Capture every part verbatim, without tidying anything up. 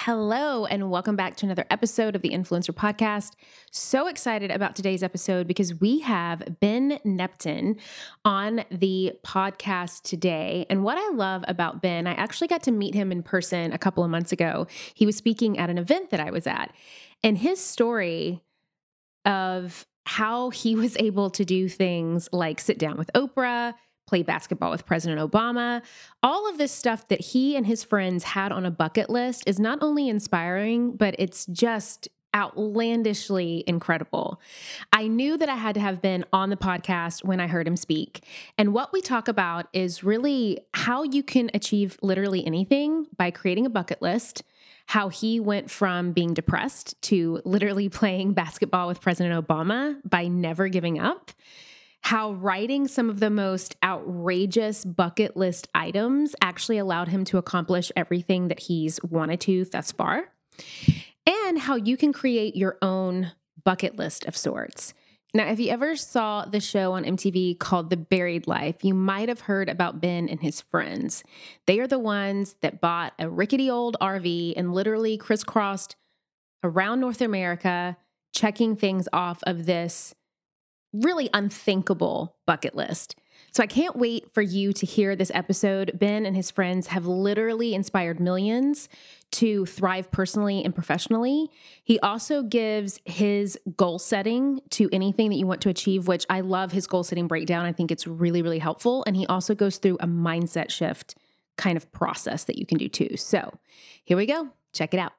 Hello, and welcome back to another episode of the Influencer Podcast. So excited about today's episode because we have Ben Neptune on the podcast today. And what I love about Ben, I actually got to meet him in person a couple of months ago. He was speaking at an event that I was at, and his story of how he was able to do things like sit down with Oprah, play basketball with President Obama. All of this stuff that he and his friends had on a bucket list is not only inspiring, but it's just outlandishly incredible. I knew that I had to have been on the podcast when I heard him speak. And what we talk about is really how you can achieve literally anything by creating a bucket list, how he went from being depressed to literally playing basketball with President Obama by never giving up, how writing some of the most outrageous bucket list items actually allowed him to accomplish everything that he's wanted to thus far, and how you can create your own bucket list of sorts. Now, if you ever saw the show on M T V called The Buried Life, you might have heard about Ben and his friends. They are the ones that bought a rickety old R V and literally crisscrossed around North America, checking things off of this really unthinkable bucket list. So I can't wait for you to hear this episode. Ben and his friends have literally inspired millions to thrive personally and professionally. He also gives his goal setting to anything that you want to achieve, which I love his goal setting breakdown. I think it's really, really helpful. And he also goes through a mindset shift kind of process that you can do too. So here we go. Check it out.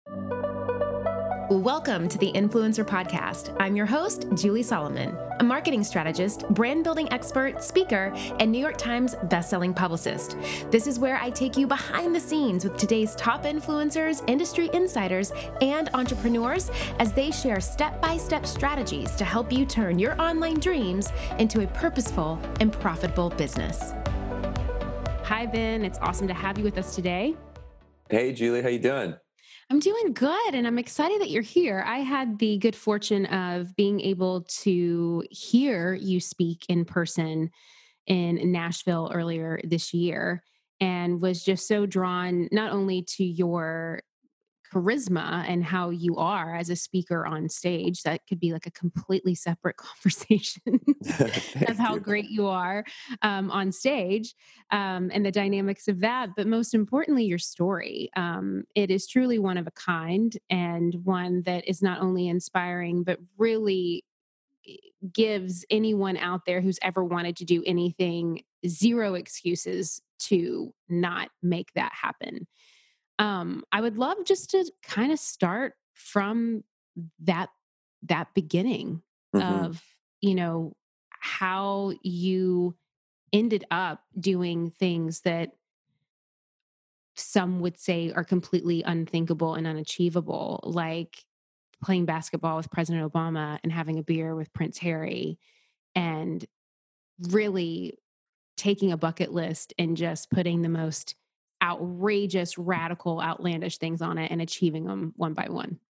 Welcome to the Influencer Podcast. I'm your host, Julie Solomon, a marketing strategist, brand building expert, speaker, and New York Times bestselling publicist. This is where I take you behind the scenes with today's top influencers, industry insiders, and entrepreneurs as they share step-by-step strategies to help you turn your online dreams into a purposeful and profitable business. Hi, Ben. It's awesome to have you with us today. Hey, Julie. How you doing? I'm doing good, and I'm excited that you're here. I had the good fortune of being able to hear you speak in person in Nashville earlier this year, and was just so drawn not only to your charisma and how you are as a speaker on stage. That could be like a completely separate conversation of how you. great you are um, on stage um, and the dynamics of that. But most importantly, your story. Um, it is truly one of a kind, and one that is not only inspiring, but really gives anyone out there who's ever wanted to do anything zero excuses to not make that happen. Um, I would love just to kind of start from that that beginning Mm-hmm. of, you know, how you ended up doing things that some would say are completely unthinkable and unachievable, like playing basketball with President Obama and having a beer with Prince Harry, and really taking a bucket list and just putting the most outrageous, radical, outlandish things on it and achieving them one by one.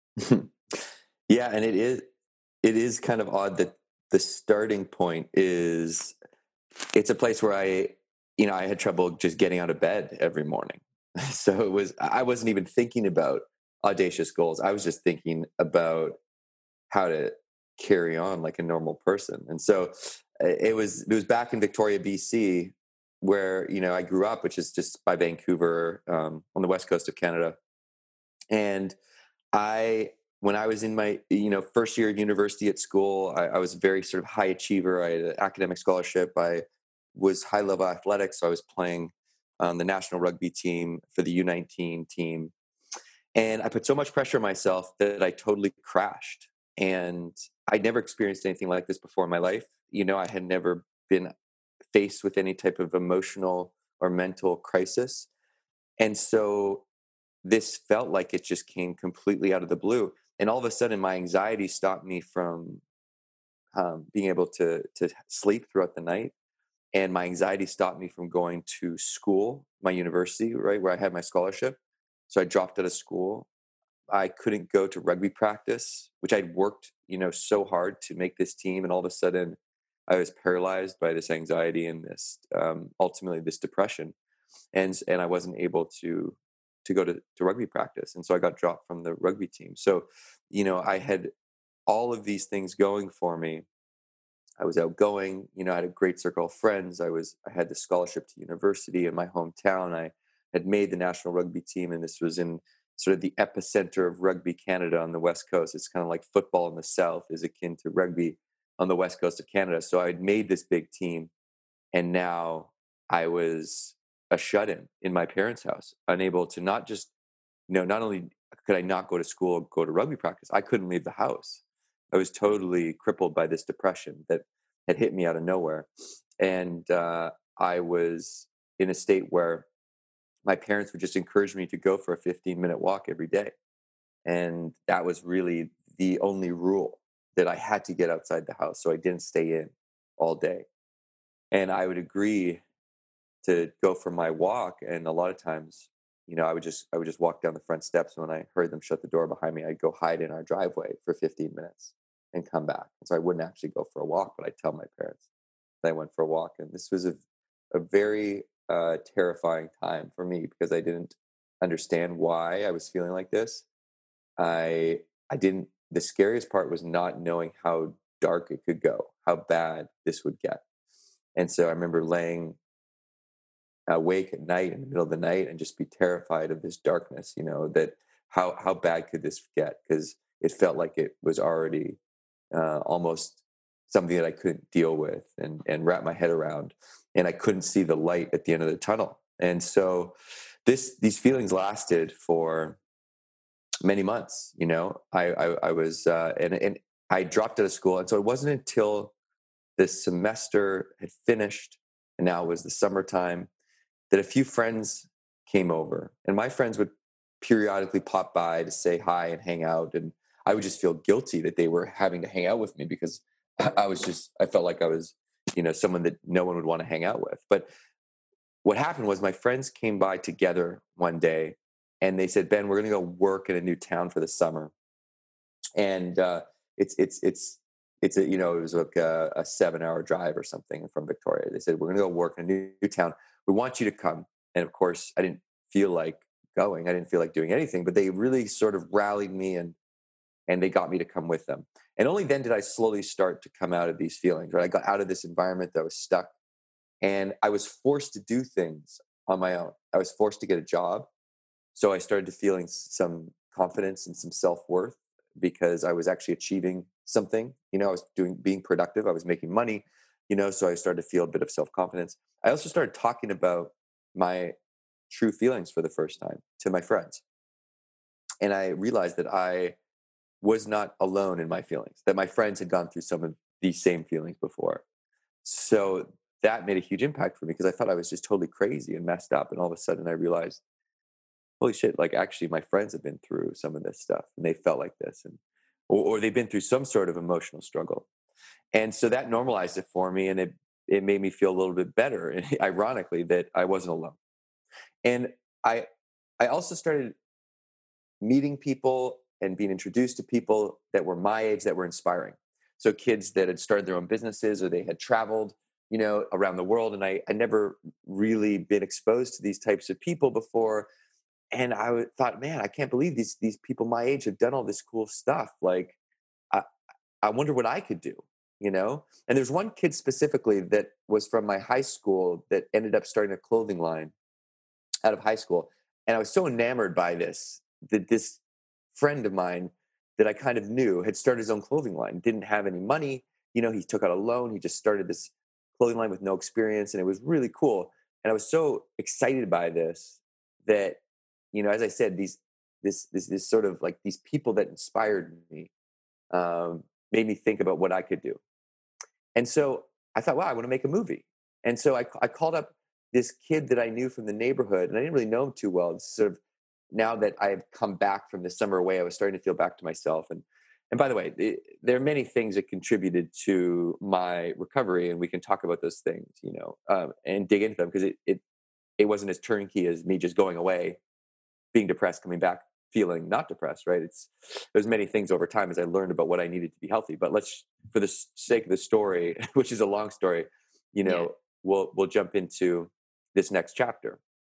Yeah, and it is it is kind of odd that the starting point is it's a place where I, you know, I had trouble just getting out of bed every morning. So it was I wasn't even thinking about audacious goals. I was just thinking about how to carry on like a normal person. And so uh, it was it was back in Victoria, B C, where, you know, I grew up, which is just by Vancouver, um, on the west coast of Canada. And I, when I was in my, you know, first year of university at school, I, I was a very sort of high achiever. I had an academic scholarship. I was high level athletics. So I was playing on the national rugby team for the U nineteen team. And I put so much pressure on myself that I totally crashed. And I'd never experienced anything like this before in my life. You know, I had never been faced with any type of emotional or mental crisis. And so this felt like it just came completely out of the blue. And all of a sudden, my anxiety stopped me from um, being able to to sleep throughout the night, and my anxiety stopped me from going to school, my university, right where I had my scholarship. So I dropped out of school. I couldn't go to rugby practice, which I'd worked, you know, so hard to make this team, and all of a sudden, I was paralyzed by this anxiety and this um, ultimately this depression, and and I wasn't able to to go to, to rugby practice. And so I got dropped from the rugby team. So, you know, I had all of these things going for me. I was outgoing, you know, I had a great circle of friends. I was, I had the scholarship to university in my hometown. I had made the national rugby team, and this was in sort of the epicenter of rugby Canada on the West Coast. It's kind of like football in the South is akin to rugby on the West Coast of Canada. So I had made this big team, and now I was a shut-in in my parents' house, unable to not just, you know, not only could I not go to school, go to rugby practice, I couldn't leave the house. I was totally crippled by this depression that had hit me out of nowhere. And uh, I was in a state where my parents would just encourage me to go for a fifteen minute walk every day. And that was really the only rule, that I had to get outside the house. So I didn't stay in all day. And I would agree to go for my walk. And a lot of times, you know, I would just, I would just walk down the front steps. And when I heard them shut the door behind me, I'd go hide in our driveway for fifteen minutes and come back. And so I wouldn't actually go for a walk, but I'd tell my parents that I went for a walk. And this was a, a very uh, terrifying time for me, because I didn't understand why I was feeling like this. I, I didn't, the scariest part was not knowing how dark it could go, how bad this would get. And so I remember laying awake at night in the middle of the night and just be terrified of this darkness, you know, that how, how bad could this get? Because it felt like it was already uh, almost something that I couldn't deal with and, and wrap my head around. And I couldn't see the light at the end of the tunnel. And so this, these feelings lasted for many months. You know, I, I, I was, uh, and, and I dropped out of school. And so it wasn't until this semester had finished, and now it was the summertime, that a few friends came over. And my friends would periodically pop by to say hi and hang out. And I would just feel guilty that they were having to hang out with me, because I was just, I felt like I was, you know, someone that no one would want to hang out with. But what happened was my friends came by together one day, and they said, Ben, we're going to go work in a new town for the summer. And uh, it's, it's, it's, it's a, you know, it was like a, a seven hour drive or something from Victoria. They said, we're going to go work in a new, new town. We want you to come. And of course, I didn't feel like going. I didn't feel like doing anything, but they really sort of rallied me, and and they got me to come with them. And only then did I slowly start to come out of these feelings, right? I got out of this environment that was stuck, and I was forced to do things on my own. I was forced to get a job. So I started to feeling some confidence and some self-worth, because I was actually achieving something. You know, I was doing, being productive. I was making money, you know, so I started to feel a bit of self-confidence. I also started talking about my true feelings for the first time to my friends. And I realized that I was not alone in my feelings, that my friends had gone through some of these same feelings before. So that made a huge impact for me, because I thought I was just totally crazy and messed up. And all of a sudden I realized, holy shit, like actually my friends have been through some of this stuff, and they felt like this, and or, or they've been through some sort of emotional struggle. And so that normalized it for me, and it it made me feel a little bit better, ironically, that I wasn't alone. And I I also started meeting people and being introduced to people that were my age that were inspiring. So kids that had started their own businesses, or they had traveled, you know, around the world. And I I never really been exposed to these types of people before. And I w- thought, man, I can't believe these these people my age have done all this cool stuff. Like, I, I wonder what I could do, you know? And there's one kid specifically that was from my high school that ended up starting a clothing line out of high school. And I was so enamored by this, that this friend of mine that I kind of knew had started his own clothing line, didn't have any money. You know, he took out a loan. He just started this clothing line with no experience. And it was really cool. And I was so excited by this that, you know, as I said, these, this, this, this sort of like these people that inspired me um, made me think about what I could do. And so I thought, wow, I want to make a movie. And so I, I called up this kid that I knew from the neighborhood, and I didn't really know him too well. It's sort of now that I've come back from the summer away, I was starting to feel back to myself. And and by the way, it, there are many things that contributed to my recovery, and we can talk about those things, you know, um, and dig into them, because it, it it wasn't as turnkey as me just going away, being depressed, coming back, feeling not depressed, right? It's there's many things over time as I learned about what I needed to be healthy. But let's, for the sake of the story, which is a long story, you know, yeah. we'll we'll jump into this next chapter.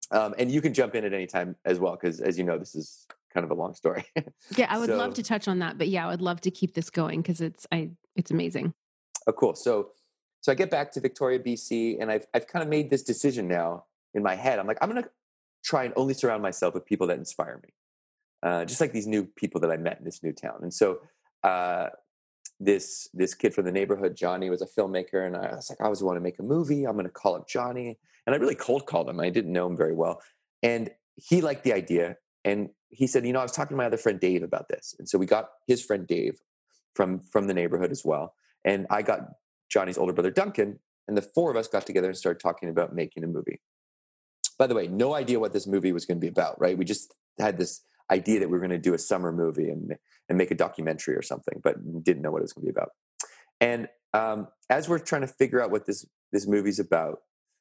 Um, and you can jump in at any time as well, because as you know, this is kind of a long story. Yeah, I would love So, to touch on that, but yeah, I would love to keep this going because it's I it's amazing. oh, cool. So, so I get back to Victoria, B C, and I've I've kind of made this decision now in my head. I'm like, I'm gonna try and only surround myself with people that inspire me, uh, just like these new people that I met in this new town. And so, uh, this this kid from the neighborhood, Johnny, was a filmmaker, and I was like, I always want to make a movie. I'm going to call up Johnny, and I really cold called him. I didn't know him very well, and he liked the idea, and he said, you know, I was talking to my other friend Dave about this, and so we got his friend Dave from from the neighborhood as well, and I got Johnny's older brother Duncan, and the four of us got together and started talking about making a movie. By the way, no idea what this movie was going to be about, right? We just had this idea that we were going to do a summer movie and and make a documentary or something, but didn't know what it was going to be about. And um, as we're trying to figure out what this this movie's about,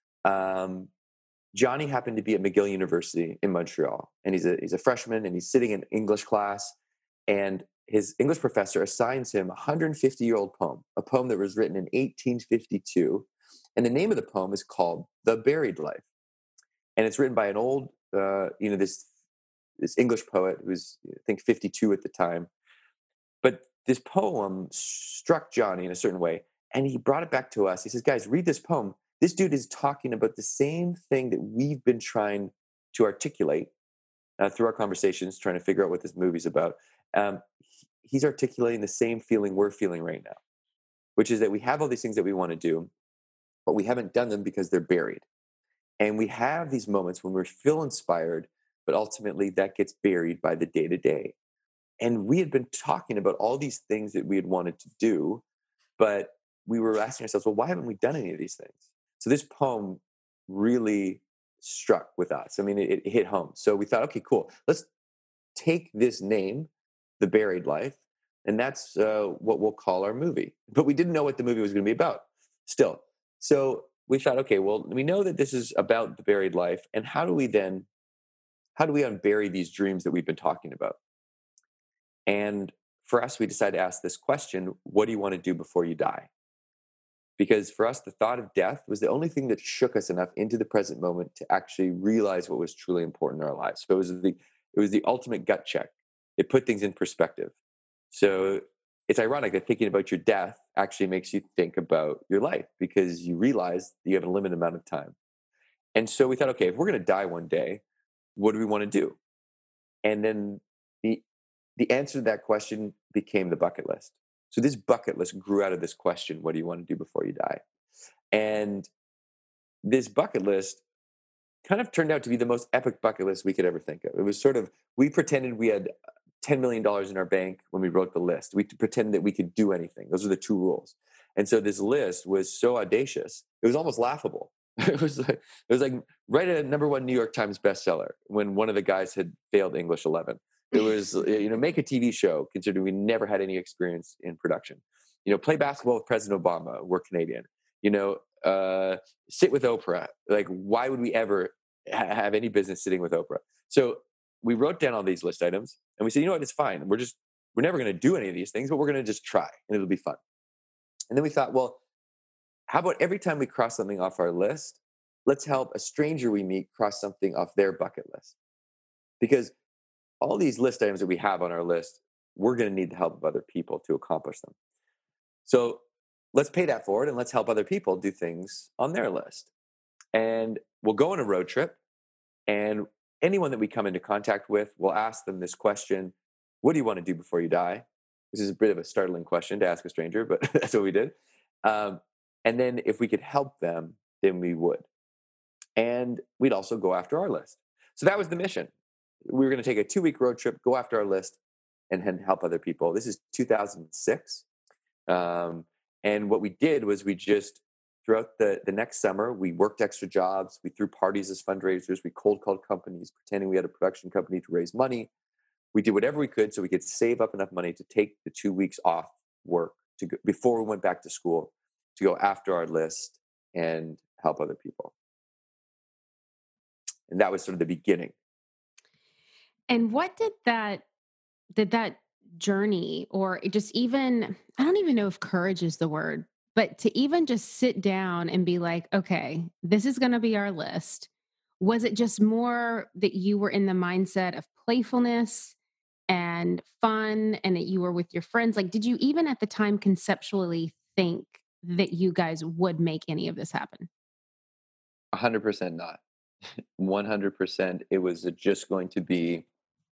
um, Johnny happened to be at McGill University in Montreal, and he's a he's a freshman, and he's sitting in English class, and his English professor assigns him a one hundred fifty year old poem, a poem that was written in eighteen fifty-two, and the name of the poem is called "The Buried Life," and it's written by an old, uh, you know, this this English poet who was, I think, fifty-two at the time. But this poem struck Johnny in a certain way, and he brought it back to us. He says, guys, read this poem. This dude is talking about the same thing that we've been trying to articulate uh, through our conversations, trying to figure out what this movie's about. Um, he's articulating the same feeling we're feeling right now, which is that we have all these things that we want to do, but we haven't done them because they're buried. And we have these moments when we feel inspired, but ultimately that gets buried by the day to day. And we had been talking about all these things that we had wanted to do, but we were asking ourselves, well, why haven't we done any of these things? So this poem really struck with us. I mean, it, it hit home. So we thought, okay, cool. Let's take this name, The Buried Life, and that's uh, what we'll call our movie. But we didn't know what the movie was going to be about still. So we thought, okay, well, we know that this is about the buried life. And how do we then, how do we unbury these dreams that we've been talking about? And for us, we decided to ask this question: what do you want to do before you die? Because for us, the thought of death was the only thing that shook us enough into the present moment to actually realize what was truly important in our lives. So it was the it was the ultimate gut check. It put things in perspective. So it's ironic that thinking about your death actually makes you think about your life, because you realize that you have a limited amount of time. And so we thought, okay, if we're going to die one day, what do we want to do? And then the the answer to that question became the bucket list. So this bucket list grew out of this question: what do you want to do before you die? And this bucket list kind of turned out to be the most epic bucket list we could ever think of. It was sort of, we pretended we had ten million dollars in our bank when we wrote the list. We pretended that we could do anything. Those are the two rules. And so this list was so audacious, it was almost laughable. It was like, it was like write a number one New York Times bestseller when one of the guys had failed English eleven. It was, you know, make a T V show, considering we never had any experience in production. You know, play basketball with President Obama. We're Canadian. You know, uh, sit with Oprah. Like, why would we ever ha- have any business sitting with Oprah? So we wrote down all these list items, and we said, you know what, it's fine. We're just, we're never going to do any of these things, but we're going to just try, and it'll be fun. And then we thought, well, how about every time we cross something off our list, let's help a stranger we meet cross something off their bucket list? Because all these list items that we have on our list, we're going to need the help of other people to accomplish them. So let's pay that forward, and let's help other people do things on their list. And we'll go on a road trip, and anyone that we come into contact with, we'll ask them this question: what do you want to do before you die? This is a bit of a startling question to ask a stranger, but that's what we did. Um, and then if we could help them, then we would. And we'd also go after our list. So that was the mission. We were going to take a two week road trip, go after our list, and then help other people. This is two thousand six. Um, and what we did was we just, throughout the, the next summer, we worked extra jobs. We threw parties as fundraisers. We cold called companies, pretending we had a production company to raise money. We did whatever we could so we could save up enough money to take the two weeks off work to go, before we went back to school, to go after our list and help other people. And that was sort of the beginning. And what did that did that journey, or it just even, I don't even know if courage is the word, but to even just sit down and be like, okay, this is going to be our list. was it just more that you were in the mindset of playfulness and fun and that you were with your friends? Like, did you even at the time conceptually think that you guys would make any of this happen? one hundred percent not. one hundred percent it was just going to be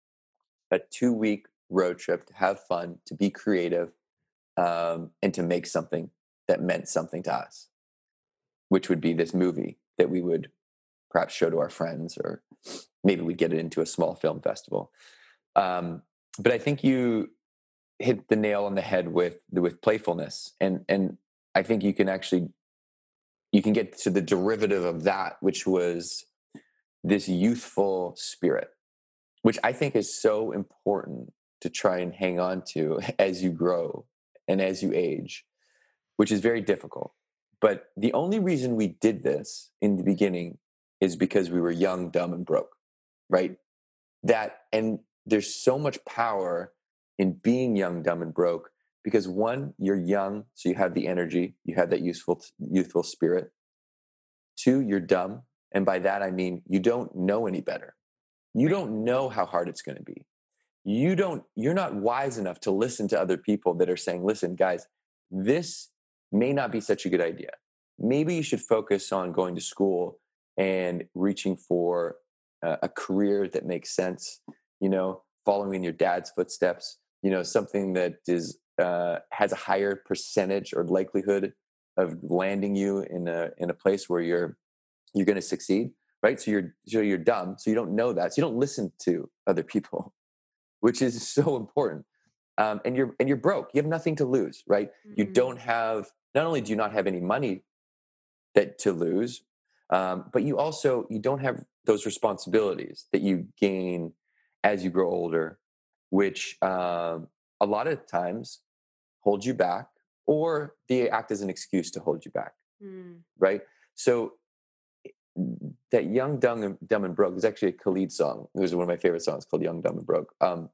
a two week road trip to have fun, to be creative, um, and to make something that meant something to us, which would be this movie that we would perhaps show to our friends, or maybe we'd get it into a small film festival. Um, but I think you hit the nail on the head with with playfulness, and and I think you can actually you can get to the derivative of that, which was this youthful spirit, which I think is so important to try and hang on to as you grow and as you age, which is very difficult. But the only reason we did this in the beginning is because we were young, dumb, and broke, right? That, and there's so much power in being young, dumb, and broke because one, you're young, so you have the energy, you have that youthful, youthful spirit. Two, you're dumb, and by that I mean you don't know any better. You don't know how hard it's going to be. You don't, you're not wise enough to listen to other people that are saying, listen, guys, this may not be such a good idea. Maybe you should focus on going to school and reaching for a, a career that makes sense, you know, following in your dad's footsteps, you know, something that is, uh, has a higher percentage or likelihood of landing you in a, in a place where you're, you're going to succeed. Right. So you're, so you're dumb. So you don't know that. So you don't listen to other people, which is so important. Um, and you're, and you're broke. You have nothing to lose, right? Mm-hmm. You don't have, not only do you not have any money that to lose, um, but you also, you don't have those responsibilities that you gain as you grow older, which um, a lot of times hold you back, or they act as an excuse to hold you back. Mm. Right. So that Young, Dumb, and, Dumb and Broke is actually a Khalid song. It was one of my favorite songs called Young, Dumb, and Broke. Um,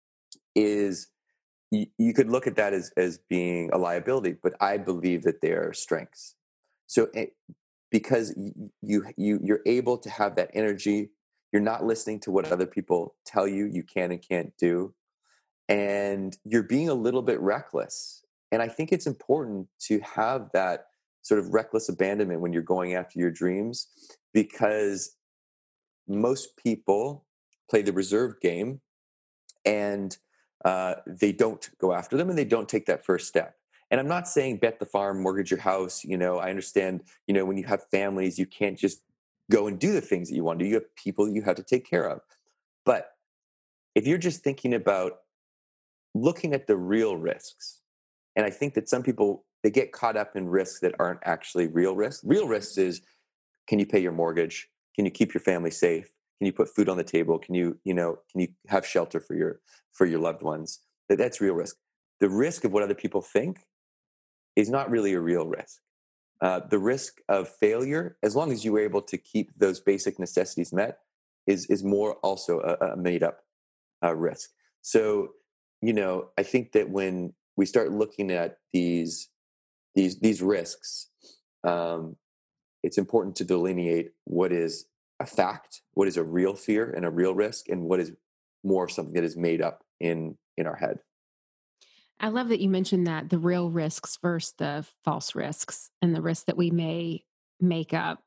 is you, you could look at that as, as being a liability, but I believe that they are strengths. So it, because you, you, you're able to have that energy, you're not listening to what other people tell you you can and can't do, and you're being a little bit reckless. And I think it's important to have that sort of reckless abandonment when you're going after your dreams, because most people play the reserve game and uh, they don't go after them and they don't take that first step. And I'm not saying bet the farm, mortgage your house. You know, I understand, you know, when you have families, you can't just go and do the things that you want to do. You have people you have to take care of. But if you're just thinking about looking at the real risks, and I think that some people, they get caught up in risks that aren't actually real risks. Real risks is, can you pay your mortgage? Can you keep your family safe? Can you put food on the table? Can you, you know, can you have shelter for your, for your loved ones? That, that's real risk. The risk of what other people think is not really a real risk. Uh, the risk of failure, as long as you were able to keep those basic necessities met, is, is more also a, a made up uh, risk. So, you know, I think that when we start looking at these these these risks, um, it's important to delineate what is a fact, what is a real fear and a real risk, and what is more something that is made up in in our head. I love that you mentioned that, the real risks versus the false risks and the risks that we may make up.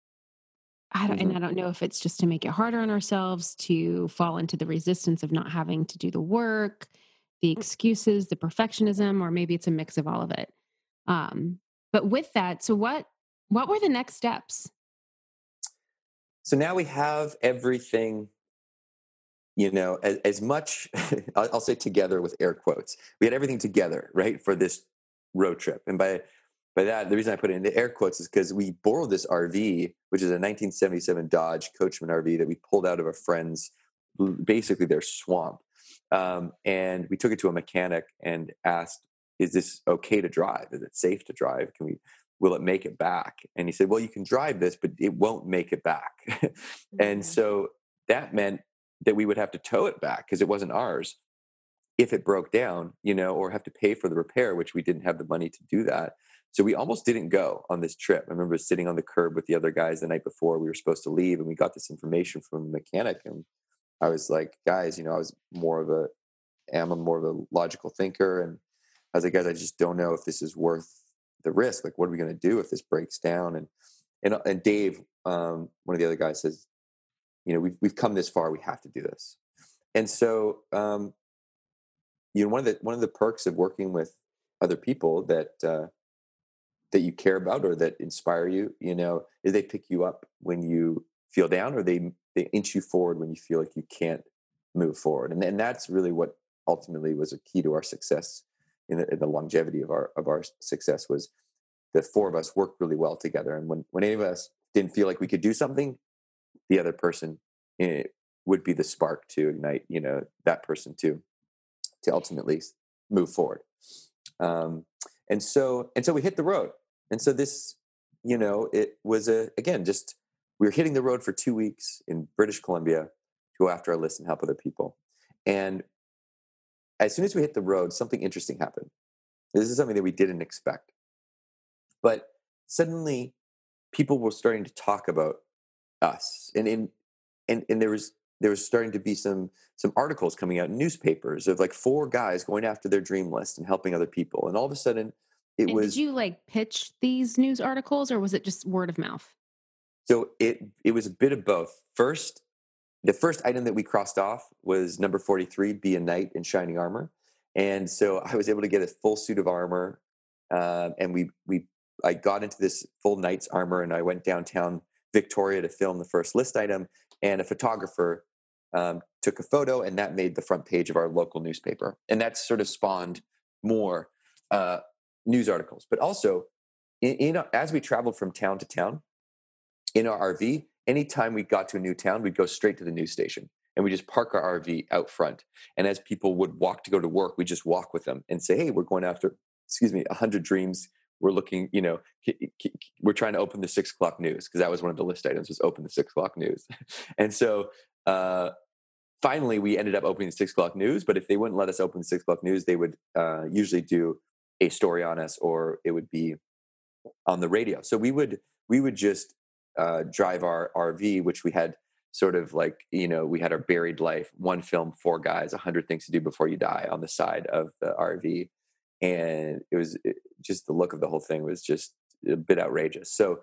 I don't, mm-hmm. And I don't know if it's just to make it harder on ourselves, to fall into the resistance of not having to do the work, the excuses, the perfectionism, or maybe it's a mix of all of it. Um, but with that, so what, what were the next steps? So now we have everything, you know, as, as much, I'll, I'll say together with air quotes, we had everything together, right, for this road trip. And by, by that, the reason I put it in the air quotes is because we borrowed this R V, which is a nineteen seventy-seven Dodge Coachman R V that we pulled out of a friend's, basically their swamp. Um, and we took it to a mechanic and asked, is this okay to drive? Is it safe to drive? Can we, will it make it back? And he said, well, you can drive this, but it won't make it back. Mm-hmm. And so that meant that we would have to tow it back because it wasn't ours if it broke down, you know, or have to pay for the repair, which we didn't have the money to do that. So we almost didn't go on this trip. I remember sitting on the curb with the other guys the night before we were supposed to leave, and we got this information from a mechanic. And I was like, guys, you know, I was more of a, am a more of a logical thinker. And I was like, guys, I just don't know if this is worth the risk. Like, what are we going to do if this breaks down? And, and, and Dave, um, one of the other guys says, you know, we've, we've come this far. We have to do this. And so, um, you know, one of the, one of the perks of working with other people that, uh, that you care about or that inspire you, you know, is they pick you up when you feel down, or they they inch you forward when you feel like you can't move forward. And, and that's really what ultimately was a key to our success, in the, in the longevity of our of our success, was the four of us worked really well together. And when, when any of us didn't feel like we could do something, the other person eh, would be the spark to ignite, you know, that person to to ultimately move forward. Um, and so and so we hit the road. And so this, you know, it was a, again, just, we were hitting the road for two weeks in British Columbia to go after our list and help other people. And as soon as we hit the road, something interesting happened. This is something that we didn't expect. But suddenly people were starting to talk about us. And in, and, and there was, there was starting to be some, some articles coming out in newspapers of like four guys going after their dream list and helping other people. And all of a sudden, it and was. Did you like pitch these news articles, or was it just word of mouth? So it it was a bit of both. First, the first item that we crossed off was number forty-three, be a knight in shining armor. And so I was able to get a full suit of armor, uh, and we we I got into this full knight's armor, and I went downtown Victoria to film the first list item. And a photographer um, took a photo, and that made the front page of our local newspaper. And that sort of spawned more uh, news articles. But also, in, in, as we traveled from town to town in our R V, anytime we got to a new town, we'd go straight to the news station, and we just park our R V out front. And as people would walk to go to work, we just walk with them and say, hey, we're going after, excuse me, one hundred dreams. We're looking, you know, we're trying to open the six o'clock news, because that was one of the list items, was open the six o'clock news. And so uh, finally we ended up opening the six o'clock news. But if they wouldn't let us open the six o'clock news, they would uh, usually do a story on us, or it would be on the radio. So we would, we would just uh, drive our R V, which we had sort of like, you know, we had our buried life, one film, four guys, a hundred things to do before you die, on the side of the R V. And it was it, just the look of the whole thing was just a bit outrageous. So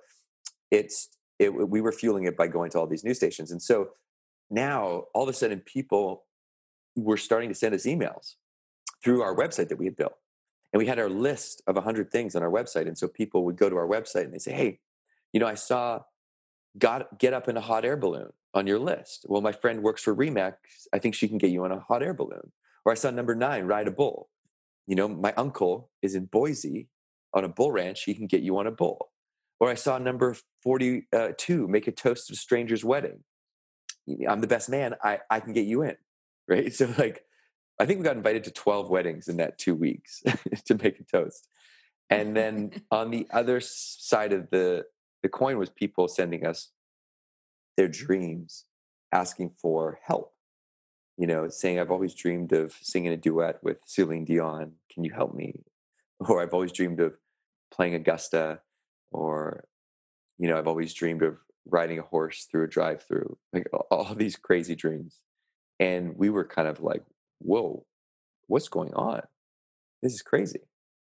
it's, it, we were fueling it by going to all these news stations. And so now all of a sudden people were starting to send us emails through our website that we had built. And we had our list of a hundred things on our website. And so people would go to our website and they say, hey, you know, I saw got get up in a hot air balloon on your list. Well, my friend works for Remax. I think she can get you on a hot air balloon. Or I saw number nine, ride a bull. You know, my uncle is in Boise on a bull ranch. He can get you on a bull. Or I saw number forty-two, make a toast to a stranger's wedding. I'm the best man. I, I can get you in. Right. So like, I think we got invited to twelve weddings in that two weeks to make a toast. And then on the other side of the, the coin was people sending us their dreams, asking for help. You know, saying, I've always dreamed of singing a duet with Celine Dion. Can you help me? Or I've always dreamed of playing Augusta. Or, you know, I've always dreamed of riding a horse through a drive-through. Like all these crazy dreams. And we were kind of like, whoa, what's going on? This is crazy.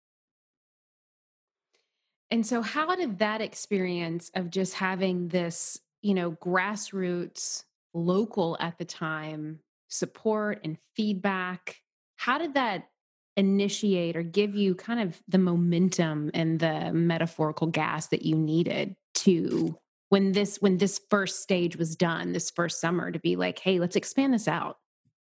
And so how did that experience of just having this, you know, grassroots, local at the time, support and feedback, how did that initiate or give you kind of the momentum and the metaphorical gas that you needed to, when this when this first stage was done, this first summer, to be like, hey, let's expand this out?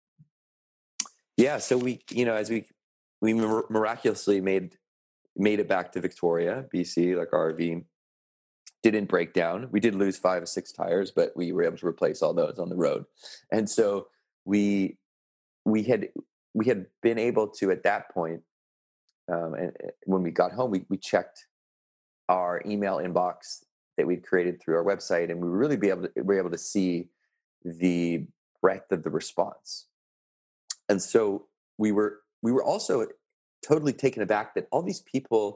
Yeah, so we, you know, as we we mir- miraculously made made it back to Victoria, B C, like our R V didn't break down. We did lose five or six tires, but we were able to replace all those on the road. And so we we had we had been able to, at that point, um, and when we got home, we we checked our email inbox that we'd created through our website, and we were really be able to, we were able to see the breadth of the response. And so we were we were also totally taken aback that all these people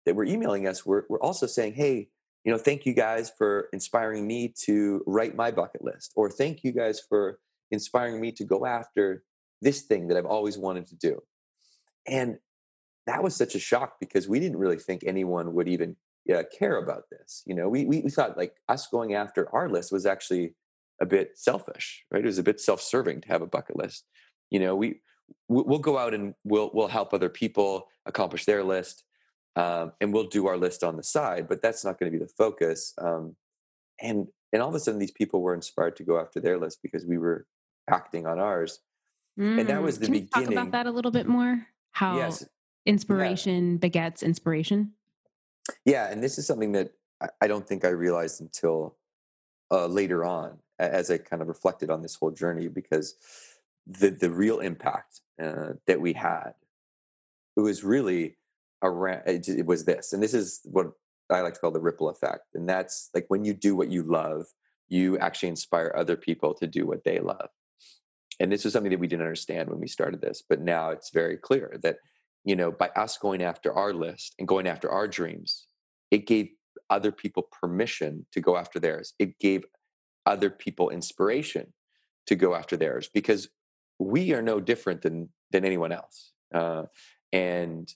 that were emailing us were, were also saying, hey, you know, thank you guys for inspiring me to write my bucket list, or thank you guys for inspiring me to go after this thing that I've always wanted to do. And that was such a shock because we didn't really think anyone would even uh, care about this. You know, we, we we thought like us going after our list was actually a bit selfish, right? It was a bit self-serving to have a bucket list. You know, we we'll go out and we'll we'll help other people accomplish their list, um, and we'll do our list on the side, but that's not going to be the focus. Um, and and all of a sudden, these people were inspired to go after their list because we were acting on ours, and that was Mm. the Can you talk about beginning. that a little bit more? How Yes, yeah, inspiration begets inspiration? yeah, and this is something that I, I don't think I realized until uh, later on, a- as I kind of reflected on this whole journey, because the the real impact uh, that we had, it was really around. It, j- it was this, and this is what I like to call the ripple effect, and that's like when you do what you love, you actually inspire other people to do what they love. And this was something that we didn't understand when we started this, but now it's very clear that, you know, by us going after our list and going after our dreams, it gave other people permission to go after theirs. It gave other people inspiration to go after theirs, because we are no different than than anyone else. Uh, and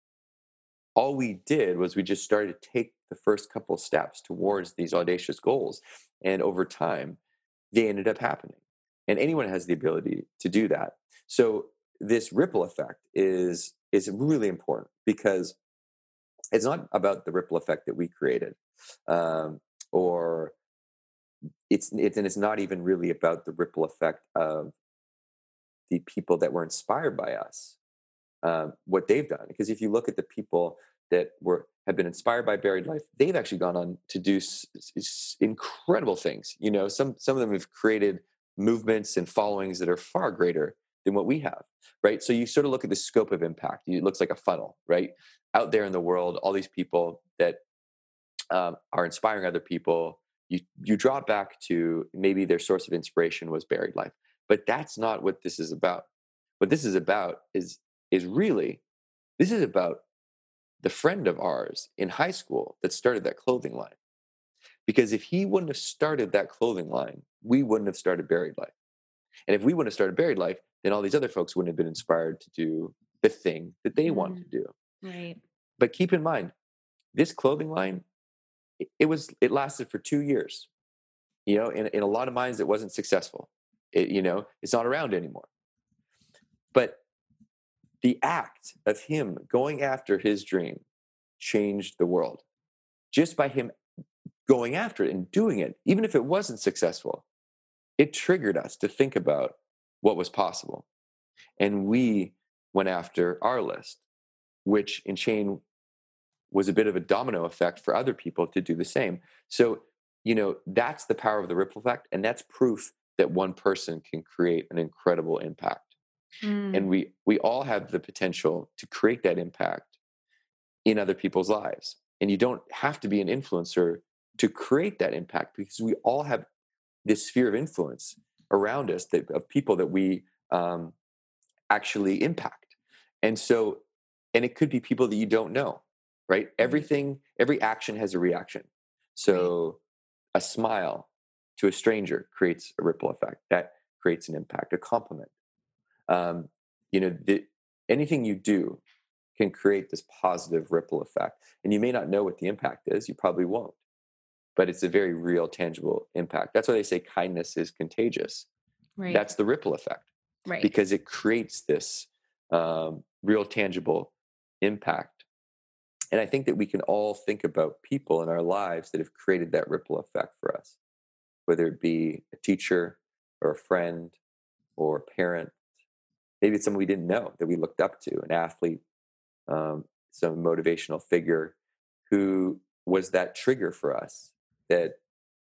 all we did was we just started to take the first couple of steps towards these audacious goals, and over time they ended up happening, and anyone has the ability to do that. So this ripple effect is is really important, because it's not about the ripple effect that we created, um, or it's it's and it's not even really about the ripple effect of the people that were inspired by us, um, what they've done. Because if you look at the people that were have been inspired by Buried Life, they've actually gone on to do s- s- incredible things. You know, some some of them have created movements and followings that are far greater than what we have. Right. So you sort of look at the scope of impact. It looks like a funnel, right? Out there in the world, all these people that um, are inspiring other people. You you draw it back to maybe their source of inspiration was Buried Life, but that's not what this is about. What this is about is is really this is about the friend of ours in high school that started that clothing line. Because if he wouldn't have started that clothing line, we wouldn't have started Buried Life. And if we wouldn't have started Buried Life, then all these other folks wouldn't have been inspired to do the thing that they wanted Mm. to do. Right. But keep in mind, this clothing line, it, it was it lasted for two years. You know, in, in a lot of minds, it wasn't successful. It, you know, it's not around anymore. But the act of him going after his dream changed the world just by him going after it and doing it. Even if it wasn't successful, it triggered us to think about what was possible. And we went after our list, which in chain was a bit of a domino effect for other people to do the same. So, you know, that's the power of the ripple effect. And that's proof that one person can create an incredible impact. And Mm. we we all have the potential to create that impact in other people's lives. And you don't have to be an influencer to create that impact, because we all have this sphere of influence around us that of people that we um, actually impact. And so, and it could be people that you don't know, right? Right. Everything, every action has a reaction. Right. So a smile to a stranger creates a ripple effect that creates an impact. A compliment, um, you know, the, anything you do can create this positive ripple effect. And you may not know what the impact is, you probably won't, but it's a very real, tangible impact. That's why they say kindness is contagious. Right. That's the ripple effect, Right. because it creates this um, real, tangible impact. And I think that we can all think about people in our lives that have created that ripple effect for us, whether it be a teacher or a friend or a parent. Maybe it's someone we didn't know that we looked up to, an athlete, um, some motivational figure who was that trigger for us, that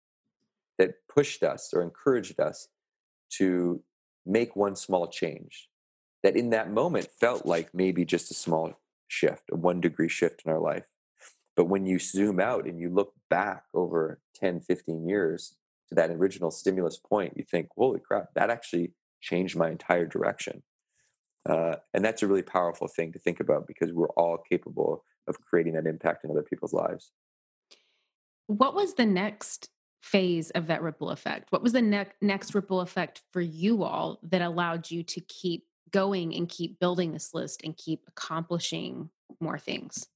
that pushed us or encouraged us to make one small change that in that moment felt like maybe just a small shift, a one degree shift in our life. But when you zoom out and you look back over ten, fifteen years to that original stimulus point, you think, holy crap, that actually changed my entire direction. Uh, and that's a really powerful thing to think about, because we're all capable of creating that impact in other people's lives. What was the next phase of that ripple effect? What was the ne- next ripple effect for you all that allowed you to keep going and keep building this list and keep accomplishing more things?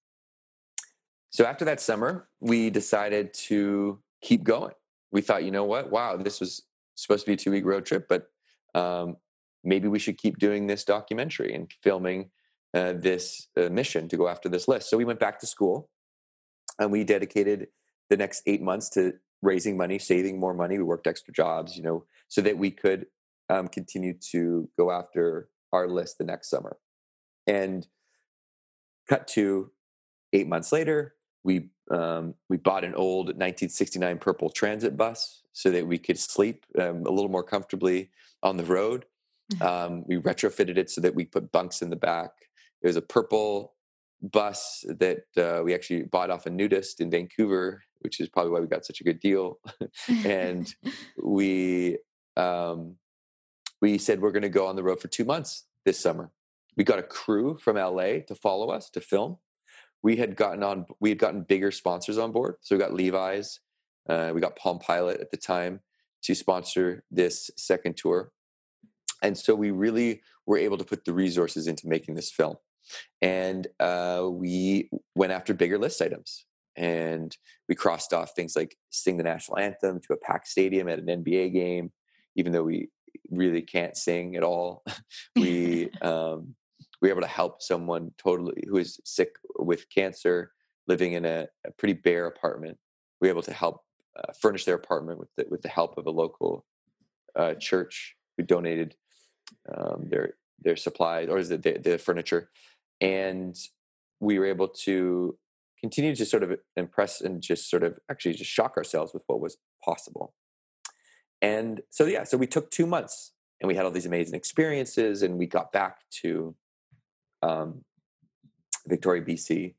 So after that summer, we decided to keep going. We thought, you know what? Wow, this was supposed to be a two week road trip, but um, maybe we should keep doing this documentary and filming uh, this uh, mission to go after this list. So we went back to school and we dedicated the next eight months to raising money, saving more money. We worked extra jobs, you know, so that we could um, continue to go after our list the next summer. And cut to eight months later, we um, we bought an old nineteen sixty-nine purple transit bus so that we could sleep um, a little more comfortably on the road. Um, we retrofitted it so that we put bunks in the back. It was a purple bus that uh, we actually bought off a nudist in Vancouver, which is probably why we got such a good deal. And we um, we said we're going to go on the road for two months this summer. We got a crew from L A to follow us to film. We had gotten on, we had gotten bigger sponsors on board. So we got Levi's, uh, we got Palm Pilot at the time to sponsor this second tour. And so we really were able to put the resources into making this film. And uh, we went after bigger list items. And we crossed off things like sing the national anthem to a packed stadium at an N B A game, even though we really can't sing at all. we um, we were able to help someone totally who is sick with cancer, living in a, a pretty bare apartment. We were able to help uh, furnish their apartment with the, with the help of a local uh, church who donated um, their their supplies or the, the, the furniture, and we were able to continue to sort of impress and just sort of actually just shock ourselves with what was possible. And so yeah, so we took two months and we had all these amazing experiences, and we got back to um, Victoria, B C,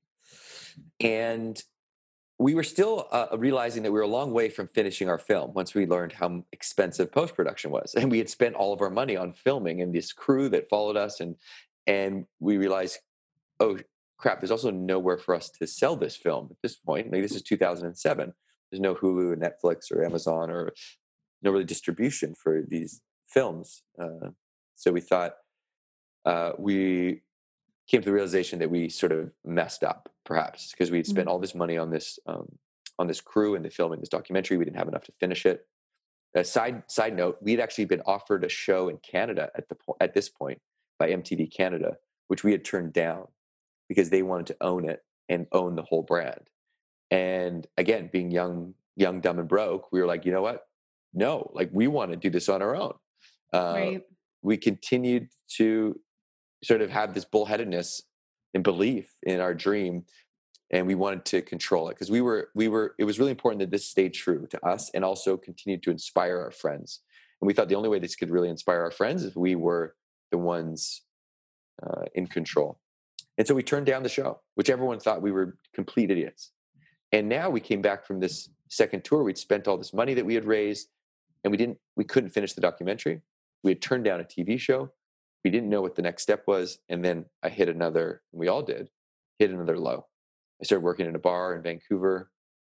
and we were still uh, realizing that we were a long way from finishing our film once we learned how expensive post-production was. And we had spent all of our money on filming and this crew that followed us. And, and we realized, oh crap, there's also nowhere for us to sell this film at this point. Like, this is two thousand seven. There's no Hulu or Netflix or Amazon or no really distribution for these films. Uh, so we thought uh, we came to the realization that we sort of messed up, perhaps, because we'd spent all this money on this um, on this crew and the filming this documentary. We didn't have enough to finish it. A side side note: we'd actually been offered a show in Canada at the po- at this point by M T V Canada, which we had turned down because they wanted to own it and own the whole brand. And again, being young, young, dumb, and broke, we were like, you know what? No, like, we want to do this on our own. Uh, Right. We continued to sort of have this bullheadedness and belief in our dream, and we wanted to control it because we were we were it was really important that this stayed true to us and also continued to inspire our friends. And we thought the only way this could really inspire our friends is if we were the ones uh, in control. And so we turned down the show, which everyone thought we were complete idiots. And now we came back from this second tour. We'd spent all this money that we had raised, and we didn't we couldn't finish the documentary. We had turned down a T V show. We didn't know what the next step was. And then I hit another, and we all did, hit another low. I started working in a bar in Vancouver.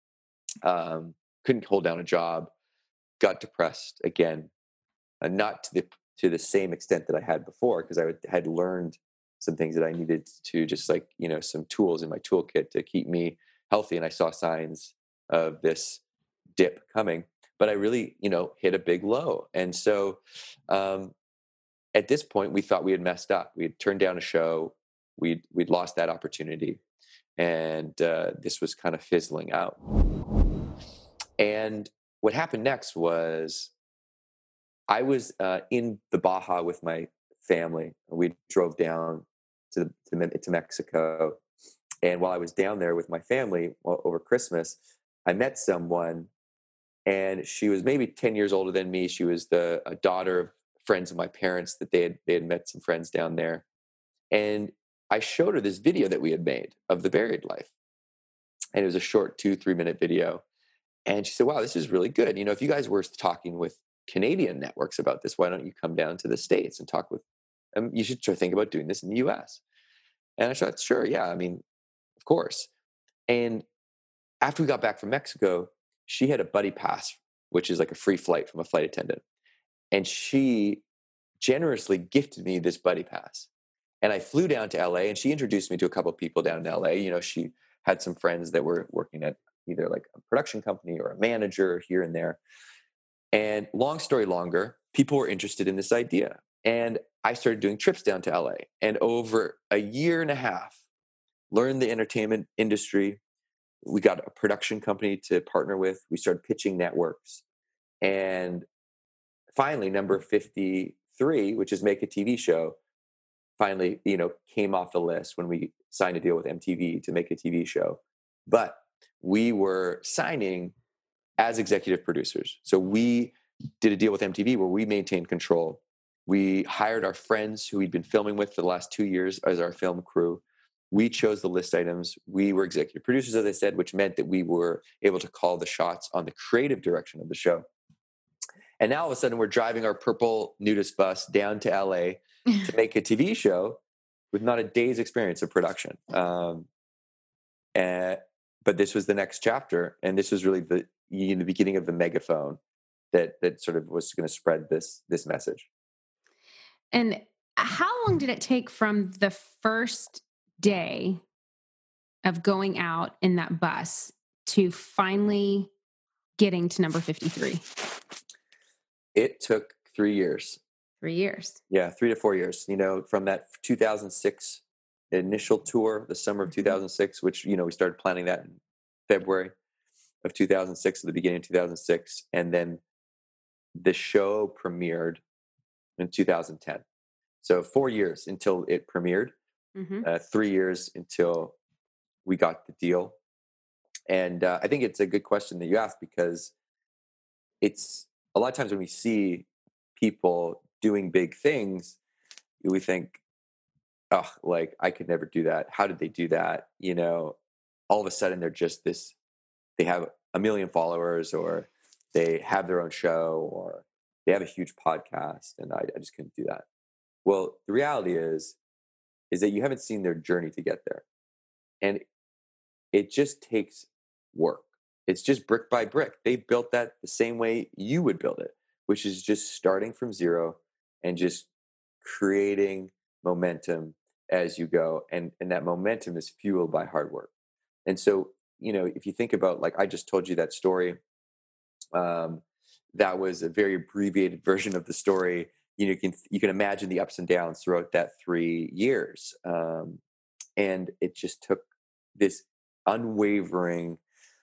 Um, couldn't hold down a job. Got depressed again, uh, not to the to the same extent that I had before, because I would, had learned some things that I needed to just like, you know, some tools in my toolkit to keep me healthy. And I saw signs of this dip coming, but I really, you know, hit a big low. And so um, at this point, we thought we had messed up. We had turned down a show. We'd, we'd lost that opportunity. And uh, this was kind of fizzling out. And what happened next was I was uh, in the Baja with my family. We drove down to, to, to Mexico. And while I was down there with my family well, over Christmas, I met someone, and she was maybe ten years older than me. She was the a daughter of friends of my parents that they had, they had met some friends down there. And I showed her this video that we had made of the buried life. And it was a short two, three minute video. And she said, wow, this is really good. You know, if you guys were talking with Canadian networks about this, why don't you come down to the States and talk with them? You should try think about doing this in the U S. And I thought, sure, yeah. I mean, of course. And after we got back from Mexico, she had a buddy pass, which is like a free flight from a flight attendant. And she generously gifted me this buddy pass. And I flew down to L A, and she introduced me to a couple of people down in L A. You know, she had some friends that were working at either like a production company or a manager here and there. And long story longer, people were interested in this idea. And I started doing trips down to L A. And over a year and a half, learned the entertainment industry. We got a production company to partner with. We started pitching networks. And finally, number fifty-three, which is Make a T V Show, finally, you know, came off the list when we signed a deal with M T V to make a T V show. But we were signing as executive producers. So we did a deal with M T V where we maintained control. We hired our friends who we'd been filming with for the last two years as our film crew. We chose the list items. We were executive producers, as I said, which meant that we were able to call the shots on the creative direction of the show. And now all of a sudden we're driving our purple nudist bus down to L A to make a T V show with not a day's experience of production. Um, and, but this was the next chapter. And this was really the, you know, the beginning of the megaphone that, that sort of was going to spread this, this message. And how long did it take from the first day of going out in that bus to finally getting to number fifty-three? It took three years. Three years. Yeah, three to four years. You know, from that two thousand six initial tour, the summer of two thousand six, which, you know, we started planning that in February of two thousand six, at the beginning of two thousand six. And then the show premiered in two thousand ten. So four years until it premiered, mm-hmm. uh, three years until we got the deal. And uh, I think it's a good question that you asked, because it's a lot of times when we see people doing big things, we think, oh, like, I could never do that. How did they do that? You know, all of a sudden they're just this, they have a million followers, or they have their own show, or they have a huge podcast, and I, I just couldn't do that. Well, the reality is, is that you haven't seen their journey to get there. And it just takes work. It's just brick by brick. They built that the same way you would build it, which is just starting from zero and just creating momentum as you go. And, and that momentum is fueled by hard work. And so, you know, if you think about, like, I just told you that story, um, that was a very abbreviated version of the story. You know, you can, you can imagine the ups and downs throughout that three years. Um, and it just took this unwavering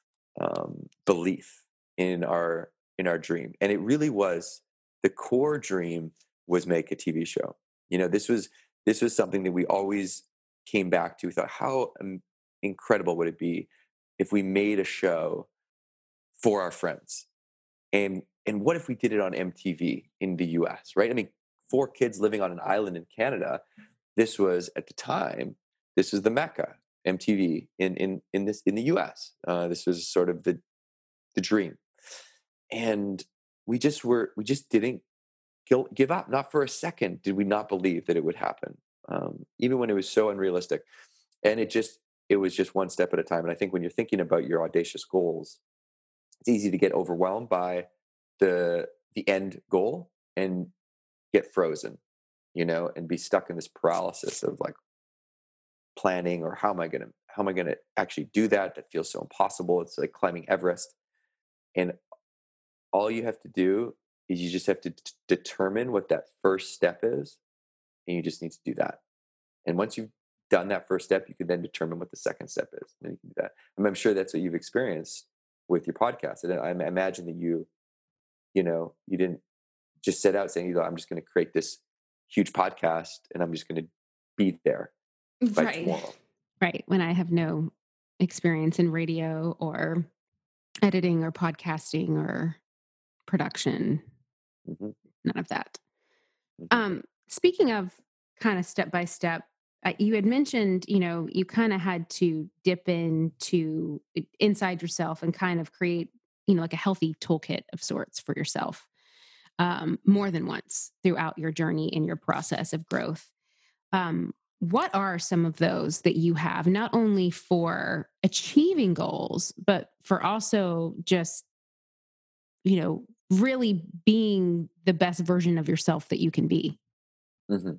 um, belief in our, in our dream. And it really was, the core dream was make a T V show. You know, this was, this was something that we always came back to. We thought, how um, incredible would it be if we made a show for our friends? And, and what if we did it on M T V in the U S, right? I mean, four kids living on an island in Canada, this was, at the time, this was the Mecca, M T V in, in, in this, in the U S. Uh, this was sort of the, the dream. And we just were, we just didn't give up. Not for a second did we not believe that it would happen. Um, even when it was so unrealistic. And it just, it was just one step at a time. And I think when you're thinking about your audacious goals, it's easy to get overwhelmed by the, the end goal and get frozen, you know, and be stuck in this paralysis of like planning, or how am I going to, how am I going to actually do that? That feels so impossible. It's like climbing Everest. And all you have to do is you just have to t- determine what that first step is. And you just need to do that. And once you've done that first step, you can then determine what the second step is. And then you can do that. I mean, I'm sure that's what you've experienced with your podcast. And I imagine that you, you know, you didn't just set out saying, you know, I'm just going to create this huge podcast and I'm just going to be there by right. tomorrow. Right. When I have no experience in radio or editing or podcasting or production, mm-hmm. none of that. Mm-hmm. Um, speaking of kind of step by step, uh, you had mentioned, you know, you kind of had to dip into inside yourself and kind of create, you know, like a healthy toolkit of sorts for yourself, um, more than once throughout your journey in your process of growth. Um, what are some of those that you have, not only for achieving goals, but for also just, you know, really being the best version of yourself that you can be? hmm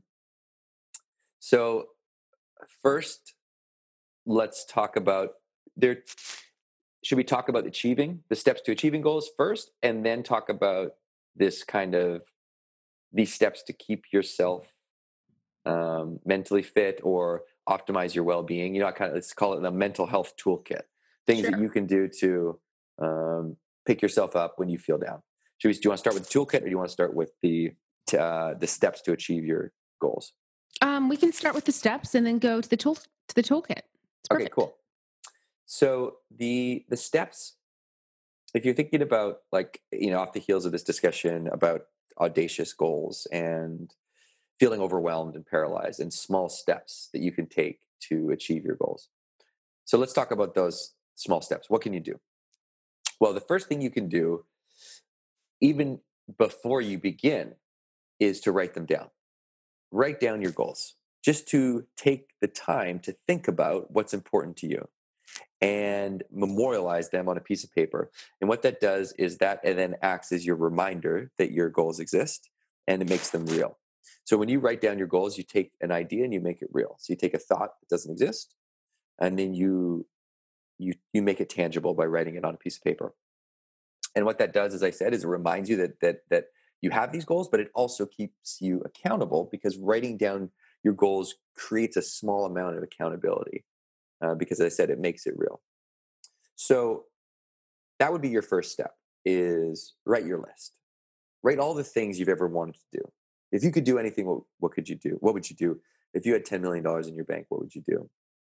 So first, let's talk about there. Should we talk about achieving the steps to achieving goals first, and then talk about this kind of these steps to keep yourself um, mentally fit or optimize your well-being? You know, I kind of let's call it the mental health toolkit. Things that Sure. you can do to um, pick yourself up when you feel down. Should we, do you want to start with the toolkit, or do you want to start with the uh, the steps to achieve your goals? Um, we can start with the steps and then go to the tool to the toolkit. It's Okay, perfect. cool. So the the steps, if you're thinking about, like, you know, off the heels of this discussion about audacious goals and feeling overwhelmed and paralyzed, and small steps that you can take to achieve your goals. So let's talk about those small steps. What can you do? Well, the first thing you can do, even before you begin, is to write them down. Write down your goals, just to take the time to think about what's important to you and memorialize them on a piece of paper. And what that does is that it then acts as your reminder that your goals exist, and it makes them real. So when you write down your goals, you take an idea and you make it real. So you take a thought that doesn't exist, and then you you you make it tangible by writing it on a piece of paper. And what that does, as I said, is it reminds you that that that you have these goals, but it also keeps you accountable, because writing down your goals creates a small amount of accountability. Uh, because, as I said, it makes it real. So that would be your first step: is write your list. Write all the things you've ever wanted to do. If you could do anything, what, what could you do? What would you do? If you had ten million dollars in your bank, what would you do?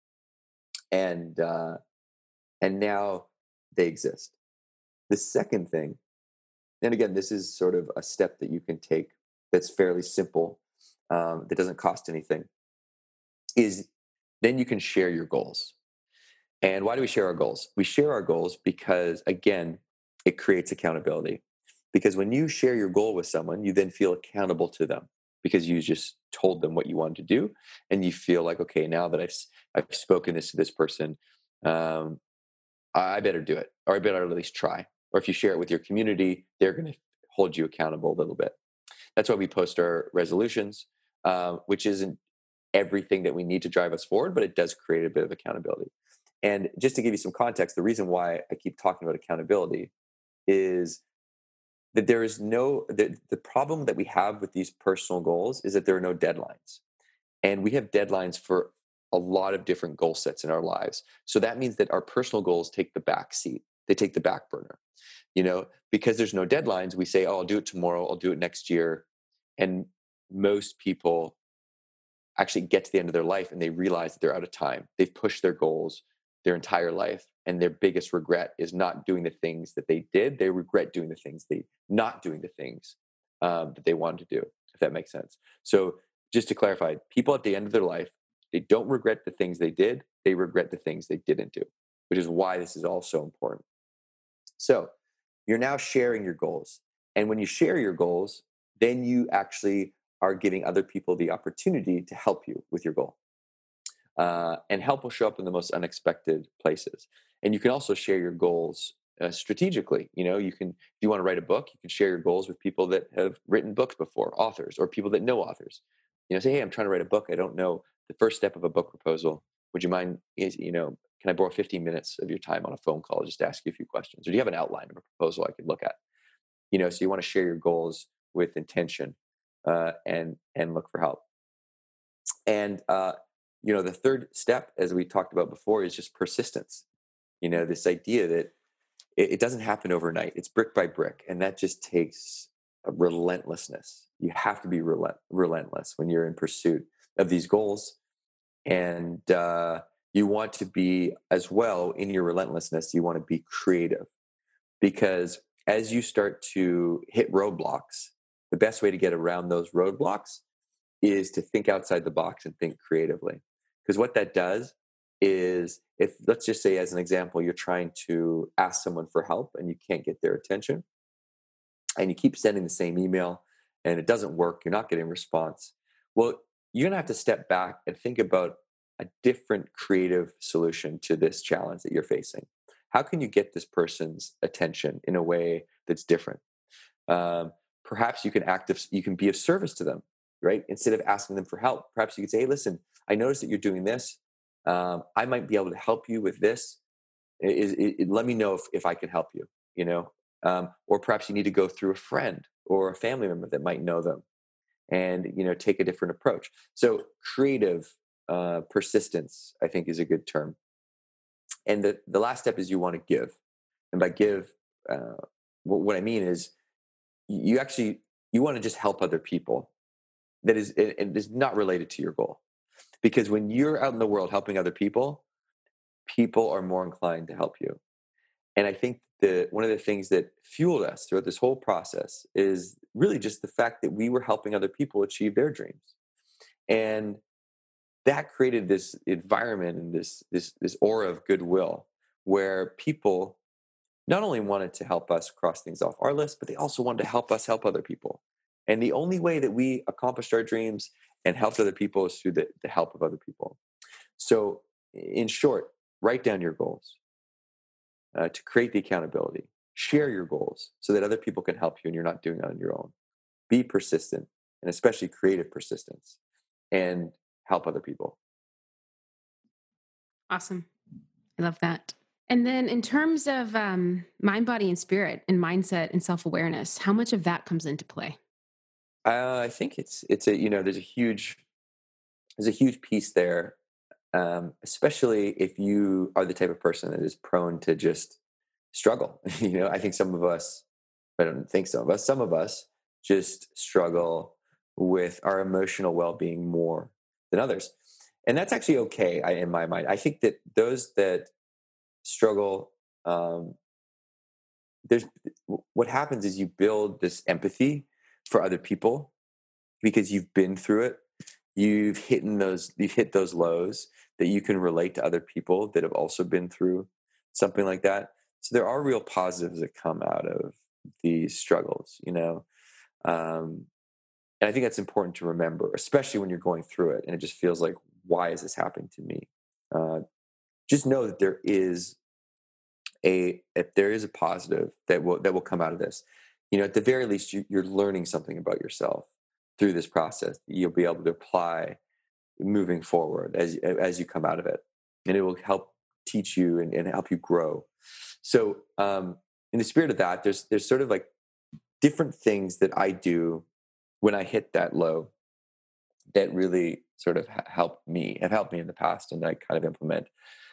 And uh, and now they exist. The second thing, and again, this is sort of a step that you can take that's fairly simple, um, that doesn't cost anything, is then you can share your goals. And why do we share our goals? We share our goals because, again, it creates accountability. Because when you share your goal with someone, you then feel accountable to them, because you just told them what you wanted to do, and you feel like, okay, now that I've I've spoken this to this person, um, I better do it, or I better at least try. Or if you share it with your community, they're going to hold you accountable a little bit. That's why we post our resolutions, uh, which isn't everything that we need to drive us forward, but it does create a bit of accountability. And just to give you some context, the reason why I keep talking about accountability is that there is no, the, the problem that we have with these personal goals is that there are no deadlines. And we have deadlines for a lot of different goal sets in our lives. So that means that our personal goals take the back seat. They take the back burner. You know, because there's no deadlines, we say, oh, I'll do it tomorrow, I'll do it next year. And most people actually get to the end of their life and they realize that they're out of time. They've pushed their goals their entire life, and their biggest regret is not doing the things that they did. They regret doing the things they not doing the things um, that they wanted to do, if that makes sense. So just to clarify, people at the end of their life, they don't regret the things they did, they regret the things they didn't do, which is why this is all so important. So you're now sharing your goals. And when you share your goals, then you actually are giving other people the opportunity to help you with your goal. Uh, and help will show up in the most unexpected places. And you can also share your goals uh, strategically. You know, you can, if you want to write a book, you can share your goals with people that have written books before, authors, or people that know authors. You know, say, hey, I'm trying to write a book. I don't know the first step of a book proposal. Would you mind, is, you know, can I borrow fifteen minutes of your time on a phone call just to ask you a few questions? Or do you have an outline of a proposal I could look at? You know, so you want to share your goals with intention uh, and and look for help. And uh, you know, the third step, as we talked about before, is just persistence. You know, this idea that it, it doesn't happen overnight; it's brick by brick, and that just takes a relentlessness. You have to be relent- relentless when you're in pursuit of these goals, and uh, you want to be, as well, in your relentlessness. You want to be creative, because as you start to hit roadblocks, the best way to get around those roadblocks is to think outside the box and think creatively. Because what that does is, if, let's just say, as an example, you're trying to ask someone for help and you can't get their attention, and you keep sending the same email and it doesn't work, you're not getting a response. Well, you're going to have to step back and think about a different creative solution to this challenge that you're facing. How can you get this person's attention in a way that's different? Um, perhaps you can act of, you can be of service to them, right? Instead of asking them for help, perhaps you could say, hey, listen, I noticed that you're doing this. Um, I might be able to help you with this. Is, let me know if, if I can help you, you know? Um, or perhaps you need to go through a friend or a family member that might know them and, you know, take a different approach. So creative uh, persistence, I think, is a good term. And the, the last step is you want to give. And by give, uh, what, what I mean is you actually, you want to just help other people. That is, it, it is not related to your goal. Because when you're out in the world helping other people, people are more inclined to help you. And I think that one of the things that fueled us throughout this whole process is really just the fact that we were helping other people achieve their dreams. And that created this environment and this this this aura of goodwill where people not only wanted to help us cross things off our list, but they also wanted to help us help other people. And the only way that we accomplished our dreams and helped other people is through the, the help of other people. So in short, write down your goals uh, to create the accountability. Share your goals so that other people can help you and you're not doing it on your own. Be persistent, and especially creative persistence, and help other people. Awesome. I love that. And then in terms of um, mind, body, and spirit, and mindset and self-awareness, how much of that comes into play? Uh, I think it's it's a you know there's a huge there's a huge piece there, um, especially if you are the type of person that is prone to just struggle. you know, I think some of us, I don't think some of us, some of us just struggle with our emotional well-being more than others, and that's actually okay. I, in my mind, I think that those that struggle, um, there's what happens is you build this empathy for other people because you've been through it. You've hit those, you've hit those lows that you can relate to other people that have also been through something like that. So there are real positives that come out of these struggles, you know. Um, and I think that's important to remember, especially when you're going through it and it just feels like, why is this happening to me? Uh, just know that there is a, if there is a positive that will, that will come out of this. You know, at the very least, you, you're learning something about yourself through this process. You'll be able to apply moving forward as, as you come out of it, and it will help teach you and, and help you grow. So, um, in the spirit of that, there's, there's sort of like different things that I do when I hit that low that really sort of helped me, have helped me in the past, and I kind of implement.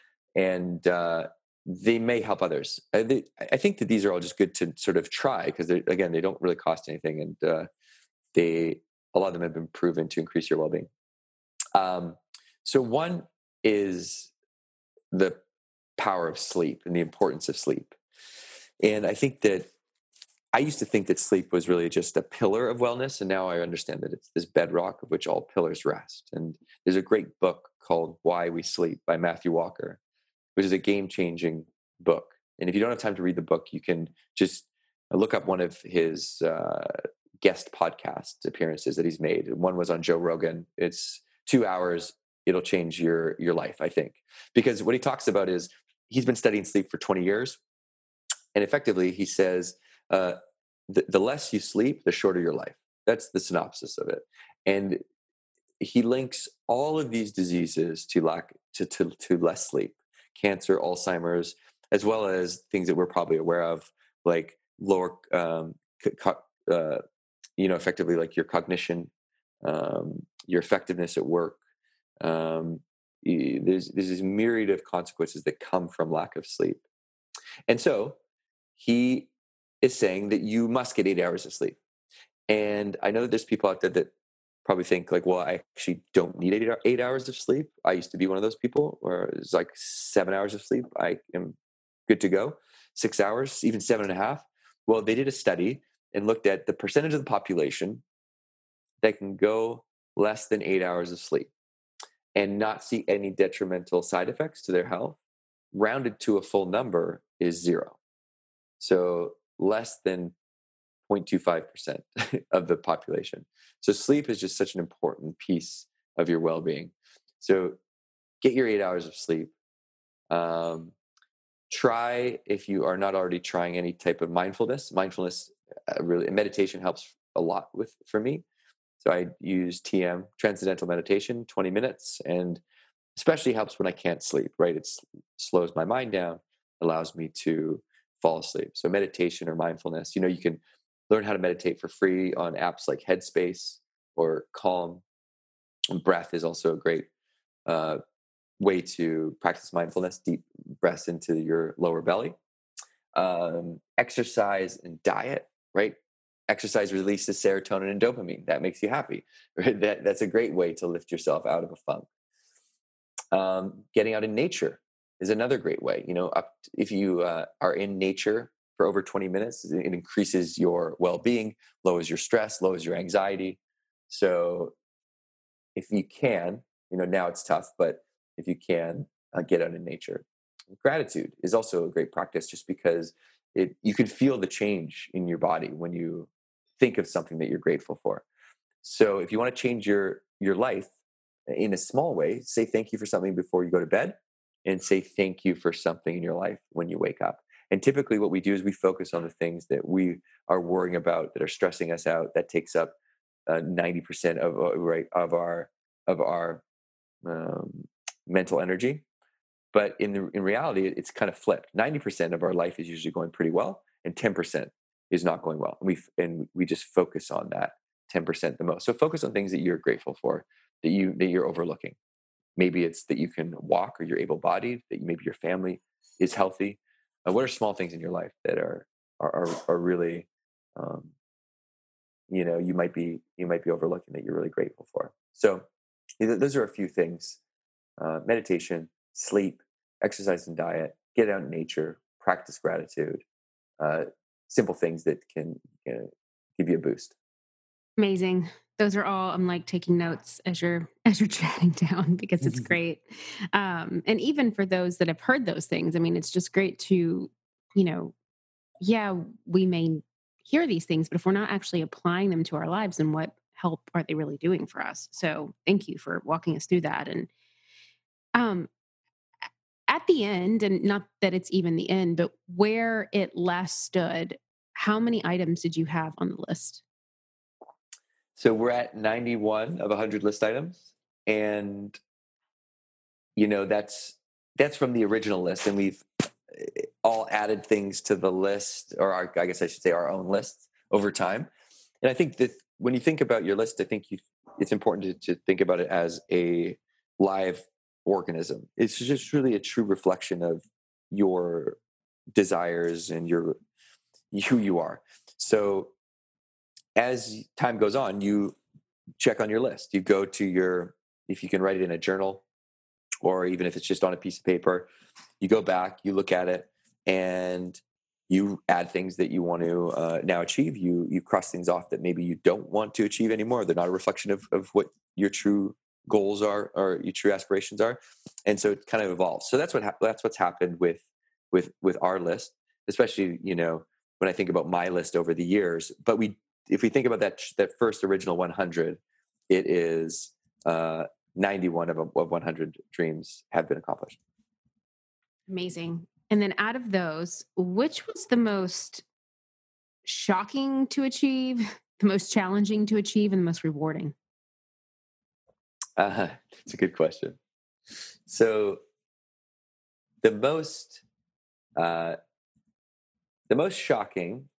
And uh, they may help others. I, they, I think that these are all just good to sort of try because, again, they don't really cost anything, and uh, they a lot of them have been proven to increase your well-being. Um, so one is the power of sleep and the importance of sleep. And I think that I used to think that sleep was really just a pillar of wellness, and now I understand that it's this bedrock of which all pillars rest. And there's a great book called Why We Sleep by Matthew Walker, which is a game-changing book. And if you don't have time to read the book, you can just look up one of his uh, guest podcast appearances that he's made. One was on Joe Rogan. It's two hours. It'll change your your life, I think. Because what he talks about is he's been studying sleep for twenty years. And effectively, he says, uh, the, the less you sleep, the shorter your life. That's the synopsis of it. And he links all of these diseases to lack to, to, to less sleep. Cancer, Alzheimer's, as well as things that we're probably aware of, like lower, um, co- uh, you know, effectively like your cognition, um, your effectiveness at work. Um, there's, there's this myriad of consequences that come from lack of sleep. And so he is saying that you must get eight hours of sleep. And I know that there's people out there that probably think like, well, I actually don't need eight, eight hours of sleep. I used to be one of those people where it's like seven hours of sleep. I am good to go. Six hours, even seven and a half. Well, they did a study and looked at the percentage of the population that can go less than eight hours of sleep and not see any detrimental side effects to their health. Rounded to a full number is zero. So less than zero point two five percent of the population. So sleep is just such an important piece of your well-being. So get your eight hours of sleep. Um, try, if you are not already trying any type of mindfulness, mindfulness uh, really, meditation helps a lot with for me. So I use T M, Transcendental Meditation, twenty minutes, and especially helps when I can't sleep, right? It slows my mind down, allows me to fall asleep. So meditation or mindfulness, you know, you can learn how to meditate for free on apps like Headspace or Calm. And breath is also a great uh, way to practice mindfulness, deep breaths into your lower belly. Um, exercise and diet, right? Exercise releases serotonin and dopamine. That makes you happy. Right? That, that's a great way to lift yourself out of a funk. Um, getting out in nature is another great way. You know, up if you uh, are in nature for over twenty minutes, it increases your well-being, lowers your stress, lowers your anxiety. So if you can, you know, now it's tough, but if you can, uh, get out in nature. Gratitude is also a great practice, just because it you can feel the change in your body when you think of something that you're grateful for. So if you want to change your your life in a small way, say thank you for something before you go to bed, and say thank you for something in your life when you wake up. And typically what we do is we focus on the things that we are worrying about, that are stressing us out. That takes up uh, ninety percent of uh, right of our of our um, mental energy. But in the, in reality, it's kind of flipped. ninety percent of our life is usually going pretty well, and ten percent is not going well. And we and we just focus on that ten percent the most. So focus on things that you're grateful for, that you that you're overlooking. Maybe it's that you can walk, or you're able-bodied, that maybe your family is healthy. Uh, what are small things in your life that are are are, are really, um, you know, you might be you might be overlooking, that you're really grateful for? So those are a few things: uh, meditation, sleep, exercise and diet, get out in nature, practice gratitude. Uh, simple things that can, you know, give you a boost. Amazing. Those are all, I'm like taking notes as you're as you're chatting down, because it's great. Um, and even for those that have heard those things, I mean, it's just great to, you know, yeah, we may hear these things, but if we're not actually applying them to our lives, then what help are they really doing for us? So thank you for walking us through that. And um, at the end, and not that it's even the end, but where it last stood, how many items did you have on the list? So we're at ninety-one of one hundred list items, and you know that's that's from the original list, and we've eh, all added things to the list, or our, I guess I should say our own lists over time. And I think that when you think about your list, I think you it's important to, to think about it as a live organism. It's just really a true reflection of your desires and your who you are. So as time goes on, you check on your list. You go to your, if you can write it in a journal, or even if it's just on a piece of paper, you go back, you look at it, and you add things that you want to uh, now achieve. You you cross things off that maybe you don't want to achieve anymore. They're not a reflection of, of what your true goals are, or your true aspirations are, and so it kind of evolves. So that's what ha- that's what's happened with with with our list, especially, you know, when I think about my list over the years. But we, if we think about that that first original one hundred, it is uh, ninety-one of, of one hundred dreams have been accomplished. Amazing. And then out of those, which was the most shocking to achieve, the most challenging to achieve, and the most rewarding? Uh, it's a good question. So the most uh, the most shocking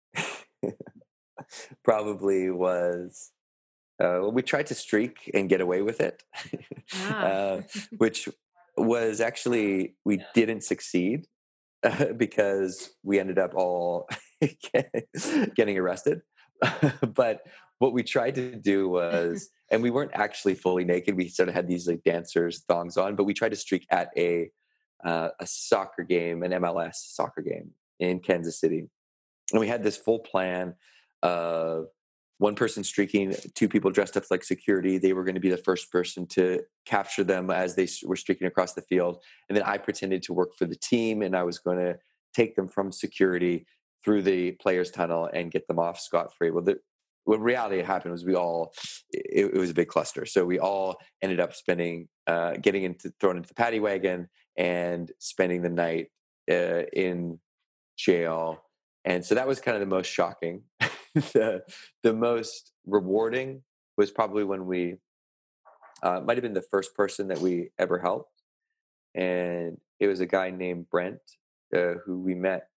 probably was uh, well, we tried to streak and get away with it, Ah. uh, which was actually, we didn't succeed uh, because we ended up all getting arrested. But what we tried to do was, and we weren't actually fully naked. We sort of had these like dancers thongs on, but we tried to streak at a uh, a soccer game, an M L S soccer game in Kansas City, and we had this full plan of one person streaking, two people dressed up like security. They were going to be the first person to capture them as they were streaking across the field. And then I pretended to work for the team, and I was going to take them from security through the players' tunnel and get them off scot-free. Well, the, what reality happened was we all, it, it was a big cluster. So we all ended up spending, uh, getting into, thrown into the paddy wagon and spending the night uh, in jail. And so that was kind of the most shocking. the, the most rewarding was probably when we, uh, might have been the first person that we ever helped. And it was a guy named Brent, uh, who we met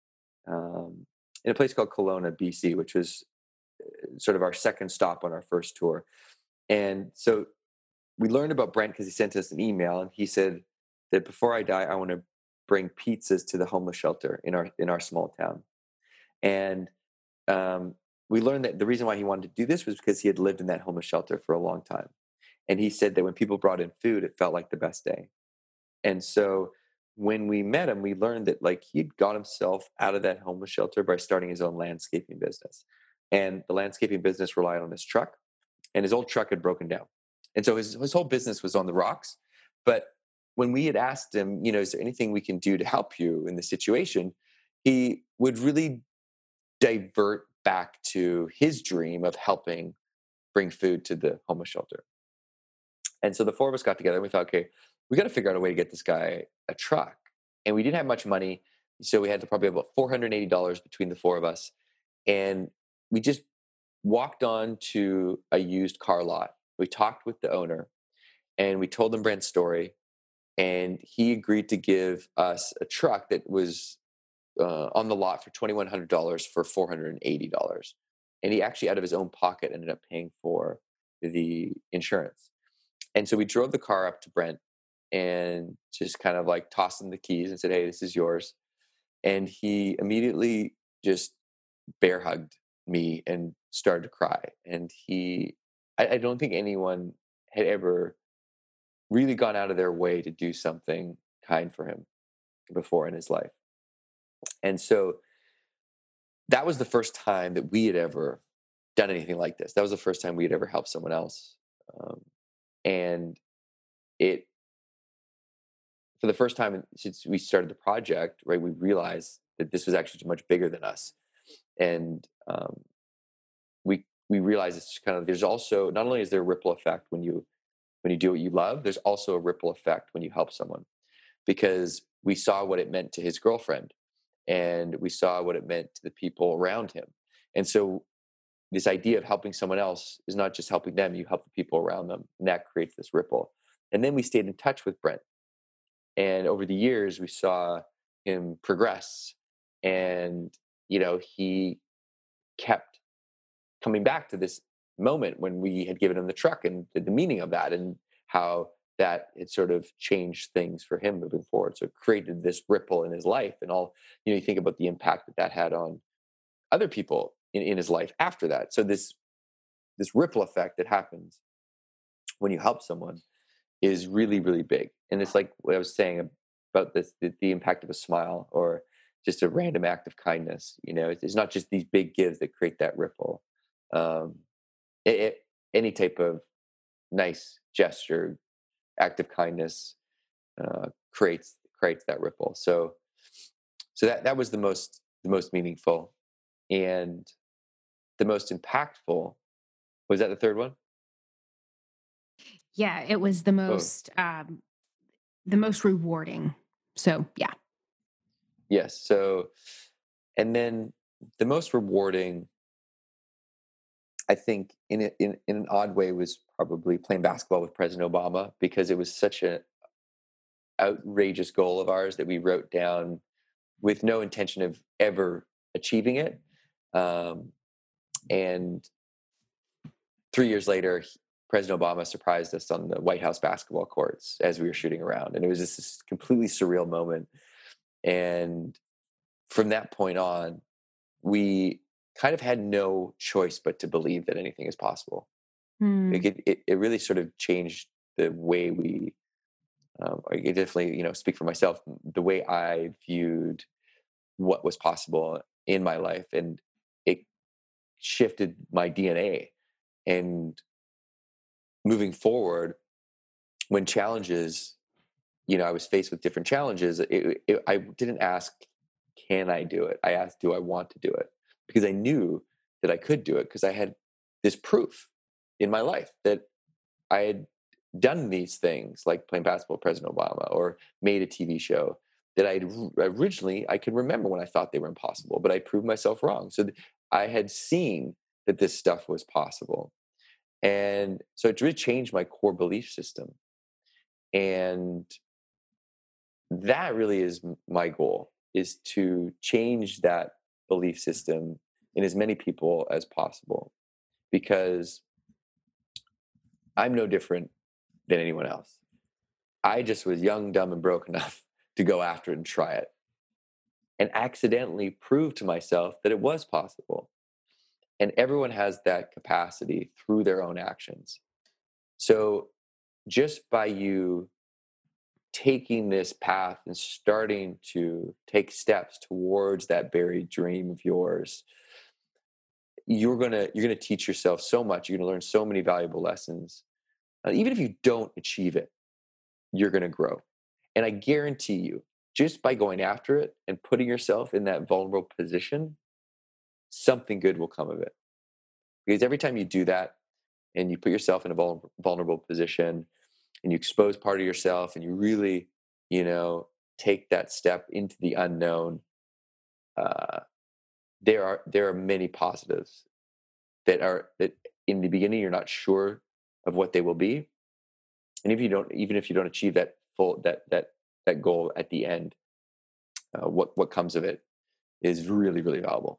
um, in a place called Kelowna, B C, which was sort of our second stop on our first tour. And so we learned about Brent because he sent us an email, and he said that before I die, I want to bring pizzas to the homeless shelter in our in our small town. And um, we learned that the reason why he wanted to do this was because he had lived in that homeless shelter for a long time. And he said that when people brought in food, it felt like the best day. And so when we met him, we learned that like he'd got himself out of that homeless shelter by starting his own landscaping business. And the landscaping business relied on his truck, and his old truck had broken down. And so his, his whole business was on the rocks. But when we had asked him, you know, is there anything we can do to help you in this situation? He would really divert back to his dream of helping bring food to the homeless shelter. And so the four of us got together and we thought, okay, we got to figure out a way to get this guy a truck. And we didn't have much money. So we had to probably have about four hundred eighty dollars between the four of us. And we just walked on to a used car lot. We talked with the owner and we told him Brent's story. And he agreed to give us a truck that was uh, on the lot for twenty-one hundred dollars for four hundred eighty dollars. And he actually, out of his own pocket, ended up paying for the insurance. And so we drove the car up to Brent and just kind of like tossed him the keys and said, hey, this is yours. And he immediately just bear hugged me and started to cry. And he, I, I don't think anyone had ever really gone out of their way to do something kind for him before in his life. And so that was the first time that we had ever done anything like this. That was the first time we had ever helped someone else. Um, and it, for the first time since we started the project, right, we realized that this was actually much bigger than us. And um, we we realized it's kind of, there's also, not only is there a ripple effect when you when you do what you love, there's also a ripple effect when you help someone, because we saw what it meant to his girlfriend and we saw what it meant to the people around him. And so this idea of helping someone else is not just helping them, you help the people around them, and that creates this ripple. And then we stayed in touch with Brent. And over the years, we saw him progress. And, you know, he kept coming back to this moment when we had given him the truck and the, the meaning of that and how that had sort of changed things for him moving forward. So it created this ripple in his life. And all, you know, you think about the impact that that had on other people in, in his life after that. So this, this ripple effect that happens when you help someone is really, really big. And it's like what I was saying about this, the, the impact of a smile or just a random act of kindness. You know, it's, it's not just these big gives that create that ripple. Um, it, it, any type of nice gesture, act of kindness uh, creates creates that ripple. So, so that that was the most the most meaningful, and the most impactful. Was that the third one? Yeah, it was the most oh. um, the most rewarding. So yeah. Yes. So, and then the most rewarding, I think, in a, in in an odd way, was probably playing basketball with President Obama, because it was such an outrageous goal of ours that we wrote down with no intention of ever achieving it. Um, and three years later, President Obama surprised us on the White House basketball courts as we were shooting around. And it was just this completely surreal moment. And from that point on, we kind of had no choice but to believe that anything is possible. Hmm. Like it, it, it really sort of changed the way we, um, I definitely, you know, speak for myself, the way I viewed what was possible in my life. And it shifted my D N A. And moving forward, when challenges, you know, I was faced with different challenges, it, it, I didn't ask, can I do it? I asked, do I want to do it? Because I knew that I could do it, because I had this proof in my life that I had done these things, like playing basketball with President Obama, or made a T V show that I originally, I could remember when I thought they were impossible, but I proved myself wrong. So th- I had seen that this stuff was possible. And so it really changed my core belief system. And that really is m- my goal, is to change that belief system in as many people as possible, because I'm no different than anyone else. I just was young, dumb, and broke enough to go after it and try it, and accidentally prove to myself that it was possible. And everyone has that capacity through their own actions. So just by you taking this path and starting to take steps towards that buried dream of yours, you're gonna you're gonna teach yourself so much. You're gonna learn so many valuable lessons. Uh, even if you don't achieve it, you're gonna grow. And I guarantee you, just by going after it and putting yourself in that vulnerable position, something good will come of it. Because every time you do that and you put yourself in a vul- vulnerable position and you expose part of yourself and you really, you know, take that step into the unknown, uh, there are there are many positives that are that in the beginning you're not sure of what they will be, and if you don't, even if you don't achieve that full that that that goal at the end, uh, what what comes of it is really really valuable.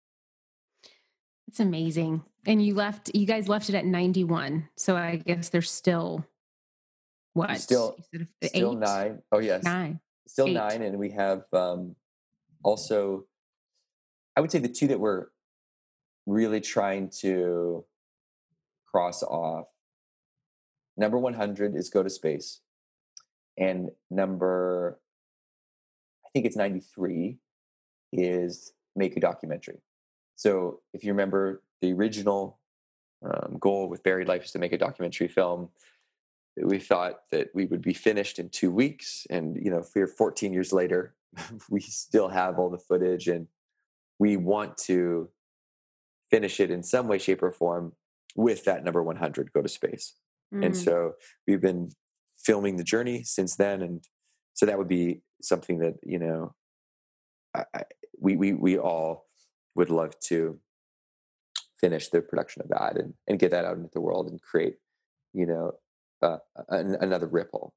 It's amazing. And you left, you guys left it at ninety-one. So I guess there's still what? Still, You said still eight? nine. Oh yes, Nine. still Eight. nine, and we have um, also. I would say the two that we're really trying to cross off. Number one hundred is Go to Space, and number, I think it's ninety-three, is Make a Documentary. So if you remember, the original um, goal with Buried Life is to make a documentary film. We thought that we would be finished in two weeks, and you know, we're fourteen years later, we still have all the footage, and we want to finish it in some way, shape, or form with that number one hundred, Go to Space. And Mm. so we've been filming the journey since then, and so that would be something that, you know, I, I, we we we all would love to finish the production of that and, and get that out into the world and create, you know, uh, an, another Ripple.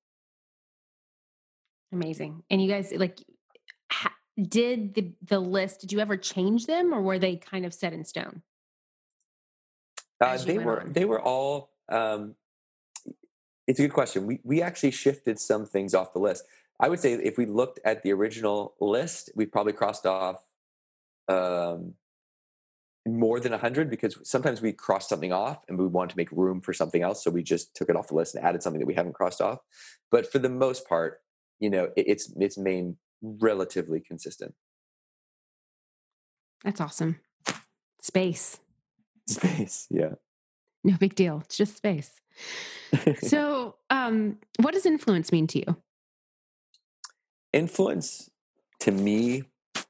Amazing. And you guys, like, ha- did the, the list, did you ever change them, or were they kind of set in stone Uh, as you they went were on? they were all. Um, it's a good question. We we actually shifted some things off the list. I would say if we looked at the original list, we probably crossed off um, more than one hundred, because sometimes we crossed something off and we wanted to make room for something else. So we just took it off the list and added something that we haven't crossed off. But for the most part, you know, it, it's it's main relatively consistent. That's awesome. Space. Space, yeah. No big deal. It's just space. So, um, what does influence mean to you? Influence to me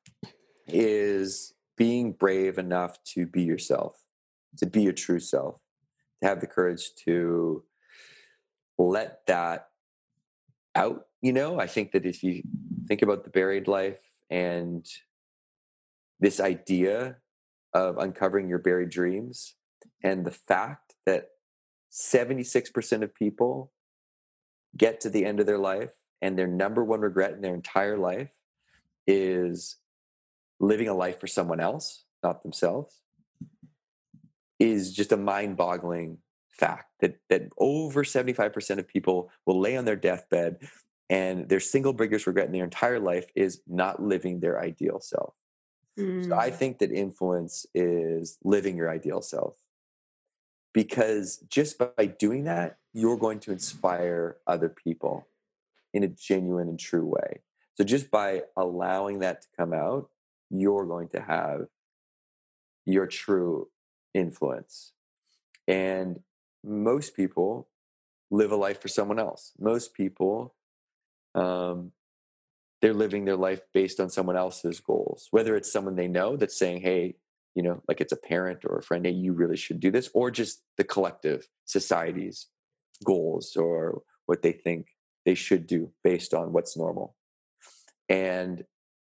is being brave enough to be yourself, to be your true self, to have the courage to let that out. You know, I think that if you think about the buried life and this idea of uncovering your buried dreams, and the fact that seventy-six percent of people get to the end of their life and their number one regret in their entire life is living a life for someone else, not themselves, is just a mind-boggling fact that that over seventy-five percent of people will lay on their deathbed and their single biggest regret in their entire life is not living their ideal self. Mm. So I think that influence is living your ideal self, because just by doing that, you're going to inspire other people in a genuine and true way. So just by allowing that to come out, you're going to have your true influence. And most people live a life for someone else. Most people, um, they're living their life based on someone else's goals, whether it's someone they know that's saying, hey, you know, like it's a parent or a friend, hey, you really should do this, or just the collective society's goals or what they think they should do based on what's normal. And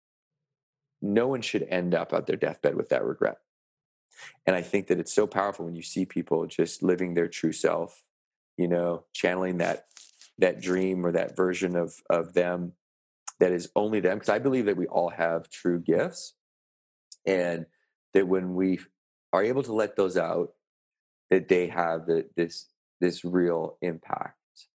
no one should end up at their deathbed with that regret. And I think that it's so powerful when you see people just living their true self, you know, channeling that that dream or that version of of them that is only them. Because I believe that we all have true gifts, and that when we are able to let those out, that they have the, this this real impact.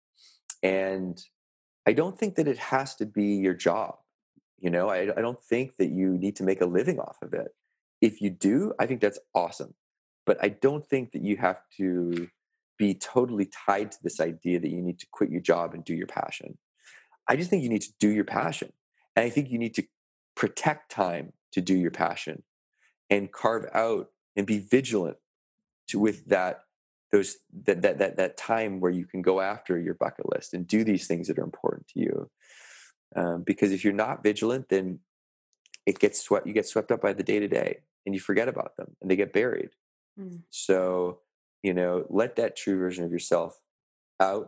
And I don't think that it has to be your job. You know, I, I don't think that you need to make a living off of it. If you do, I think that's awesome. But I don't think that you have to be totally tied to this idea that you need to quit your job and do your passion. I just think you need to do your passion. And I think you need to protect time to do your passion and carve out and be vigilant to, with that those that, that that that time where you can go after your bucket list and do these things that are important to you. Um, because if you're not vigilant, then it gets swept. You get swept up by the day to day, and you forget about them, and they get buried. Mm. So, you know, let that true version of yourself out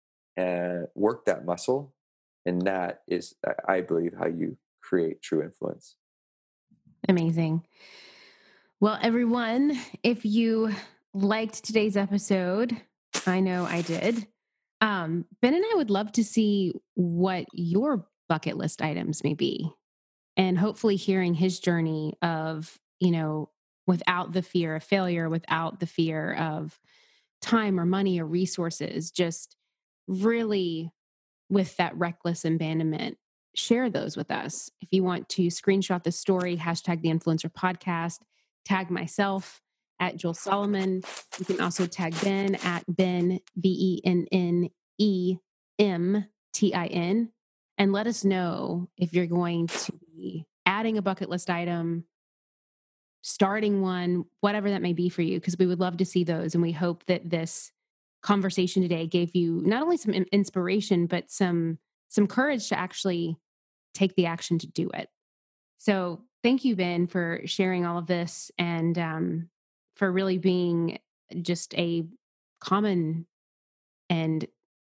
and work that muscle, and that is, I believe, how you create true influence. Amazing. Well, everyone, if you liked today's episode, I know I did. Um, Ben and I would love to see what your bucket list items may be, and hopefully hearing his journey of, you know, without the fear of failure, without the fear of time or money or resources, just really with that reckless abandonment. Share those with us. If you want to screenshot the story, hashtag the Influencer Podcast, tag myself at Joel Solomon. You can also tag Ben at Ben, B E N N E M T I N, and let us know if you're going to be adding a bucket list item, starting one, whatever that may be for you, because we would love to see those. And we hope that this conversation today gave you not only some inspiration, but some some courage to actually take the action to do it. So thank you, Ben, for sharing all of this, and um, for really being just a common and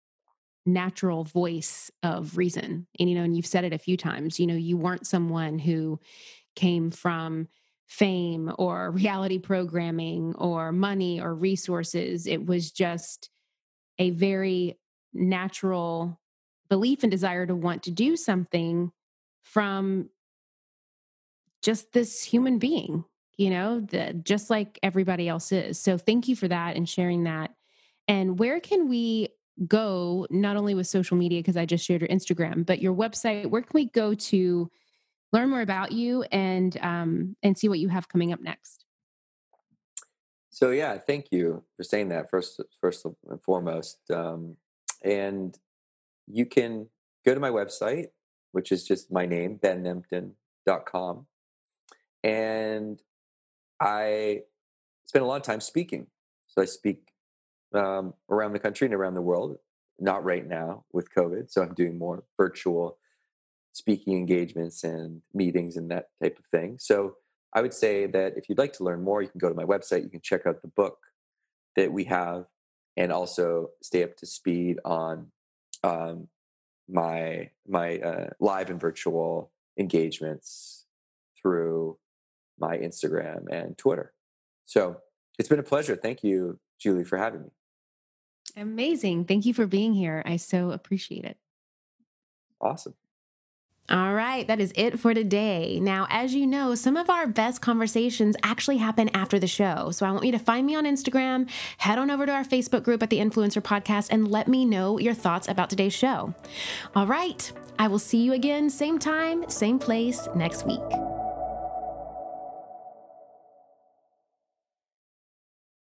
natural voice of reason. And, you know, and you've said it a few times, you know, you weren't someone who came from fame or reality programming or money or resources. It was just a very natural belief and desire to want to do something from just this human being, you know, the, just like everybody else is. So thank you for that and sharing that. And where can we go, not only with social media, because I just shared your Instagram, but your website, where can we go to learn more about you and um, and see what you have coming up next? So yeah, thank you for saying that first, first and foremost. Um, and you can go to my website, which is just my name, ben nempton dot com. And I spend a lot of time speaking. So I speak um, around the country and around the world, not right now with COVID. So I'm doing more virtual speaking engagements and meetings and that type of thing. So I would say that if you'd like to learn more, you can go to my website. You can check out the book that we have, and also stay up to speed on um, my my uh, live and virtual engagements through my Instagram and Twitter. So it's been a pleasure. Thank you, Julie, for having me. Amazing. Thank you for being here. I so appreciate it. Awesome. All right, that is it for today. Now, as you know, some of our best conversations actually happen after the show. So I want you to find me on Instagram, head on over to our Facebook group at the Influencer Podcast, and let me know your thoughts about today's show. All right, I will see you again, same time, same place next week.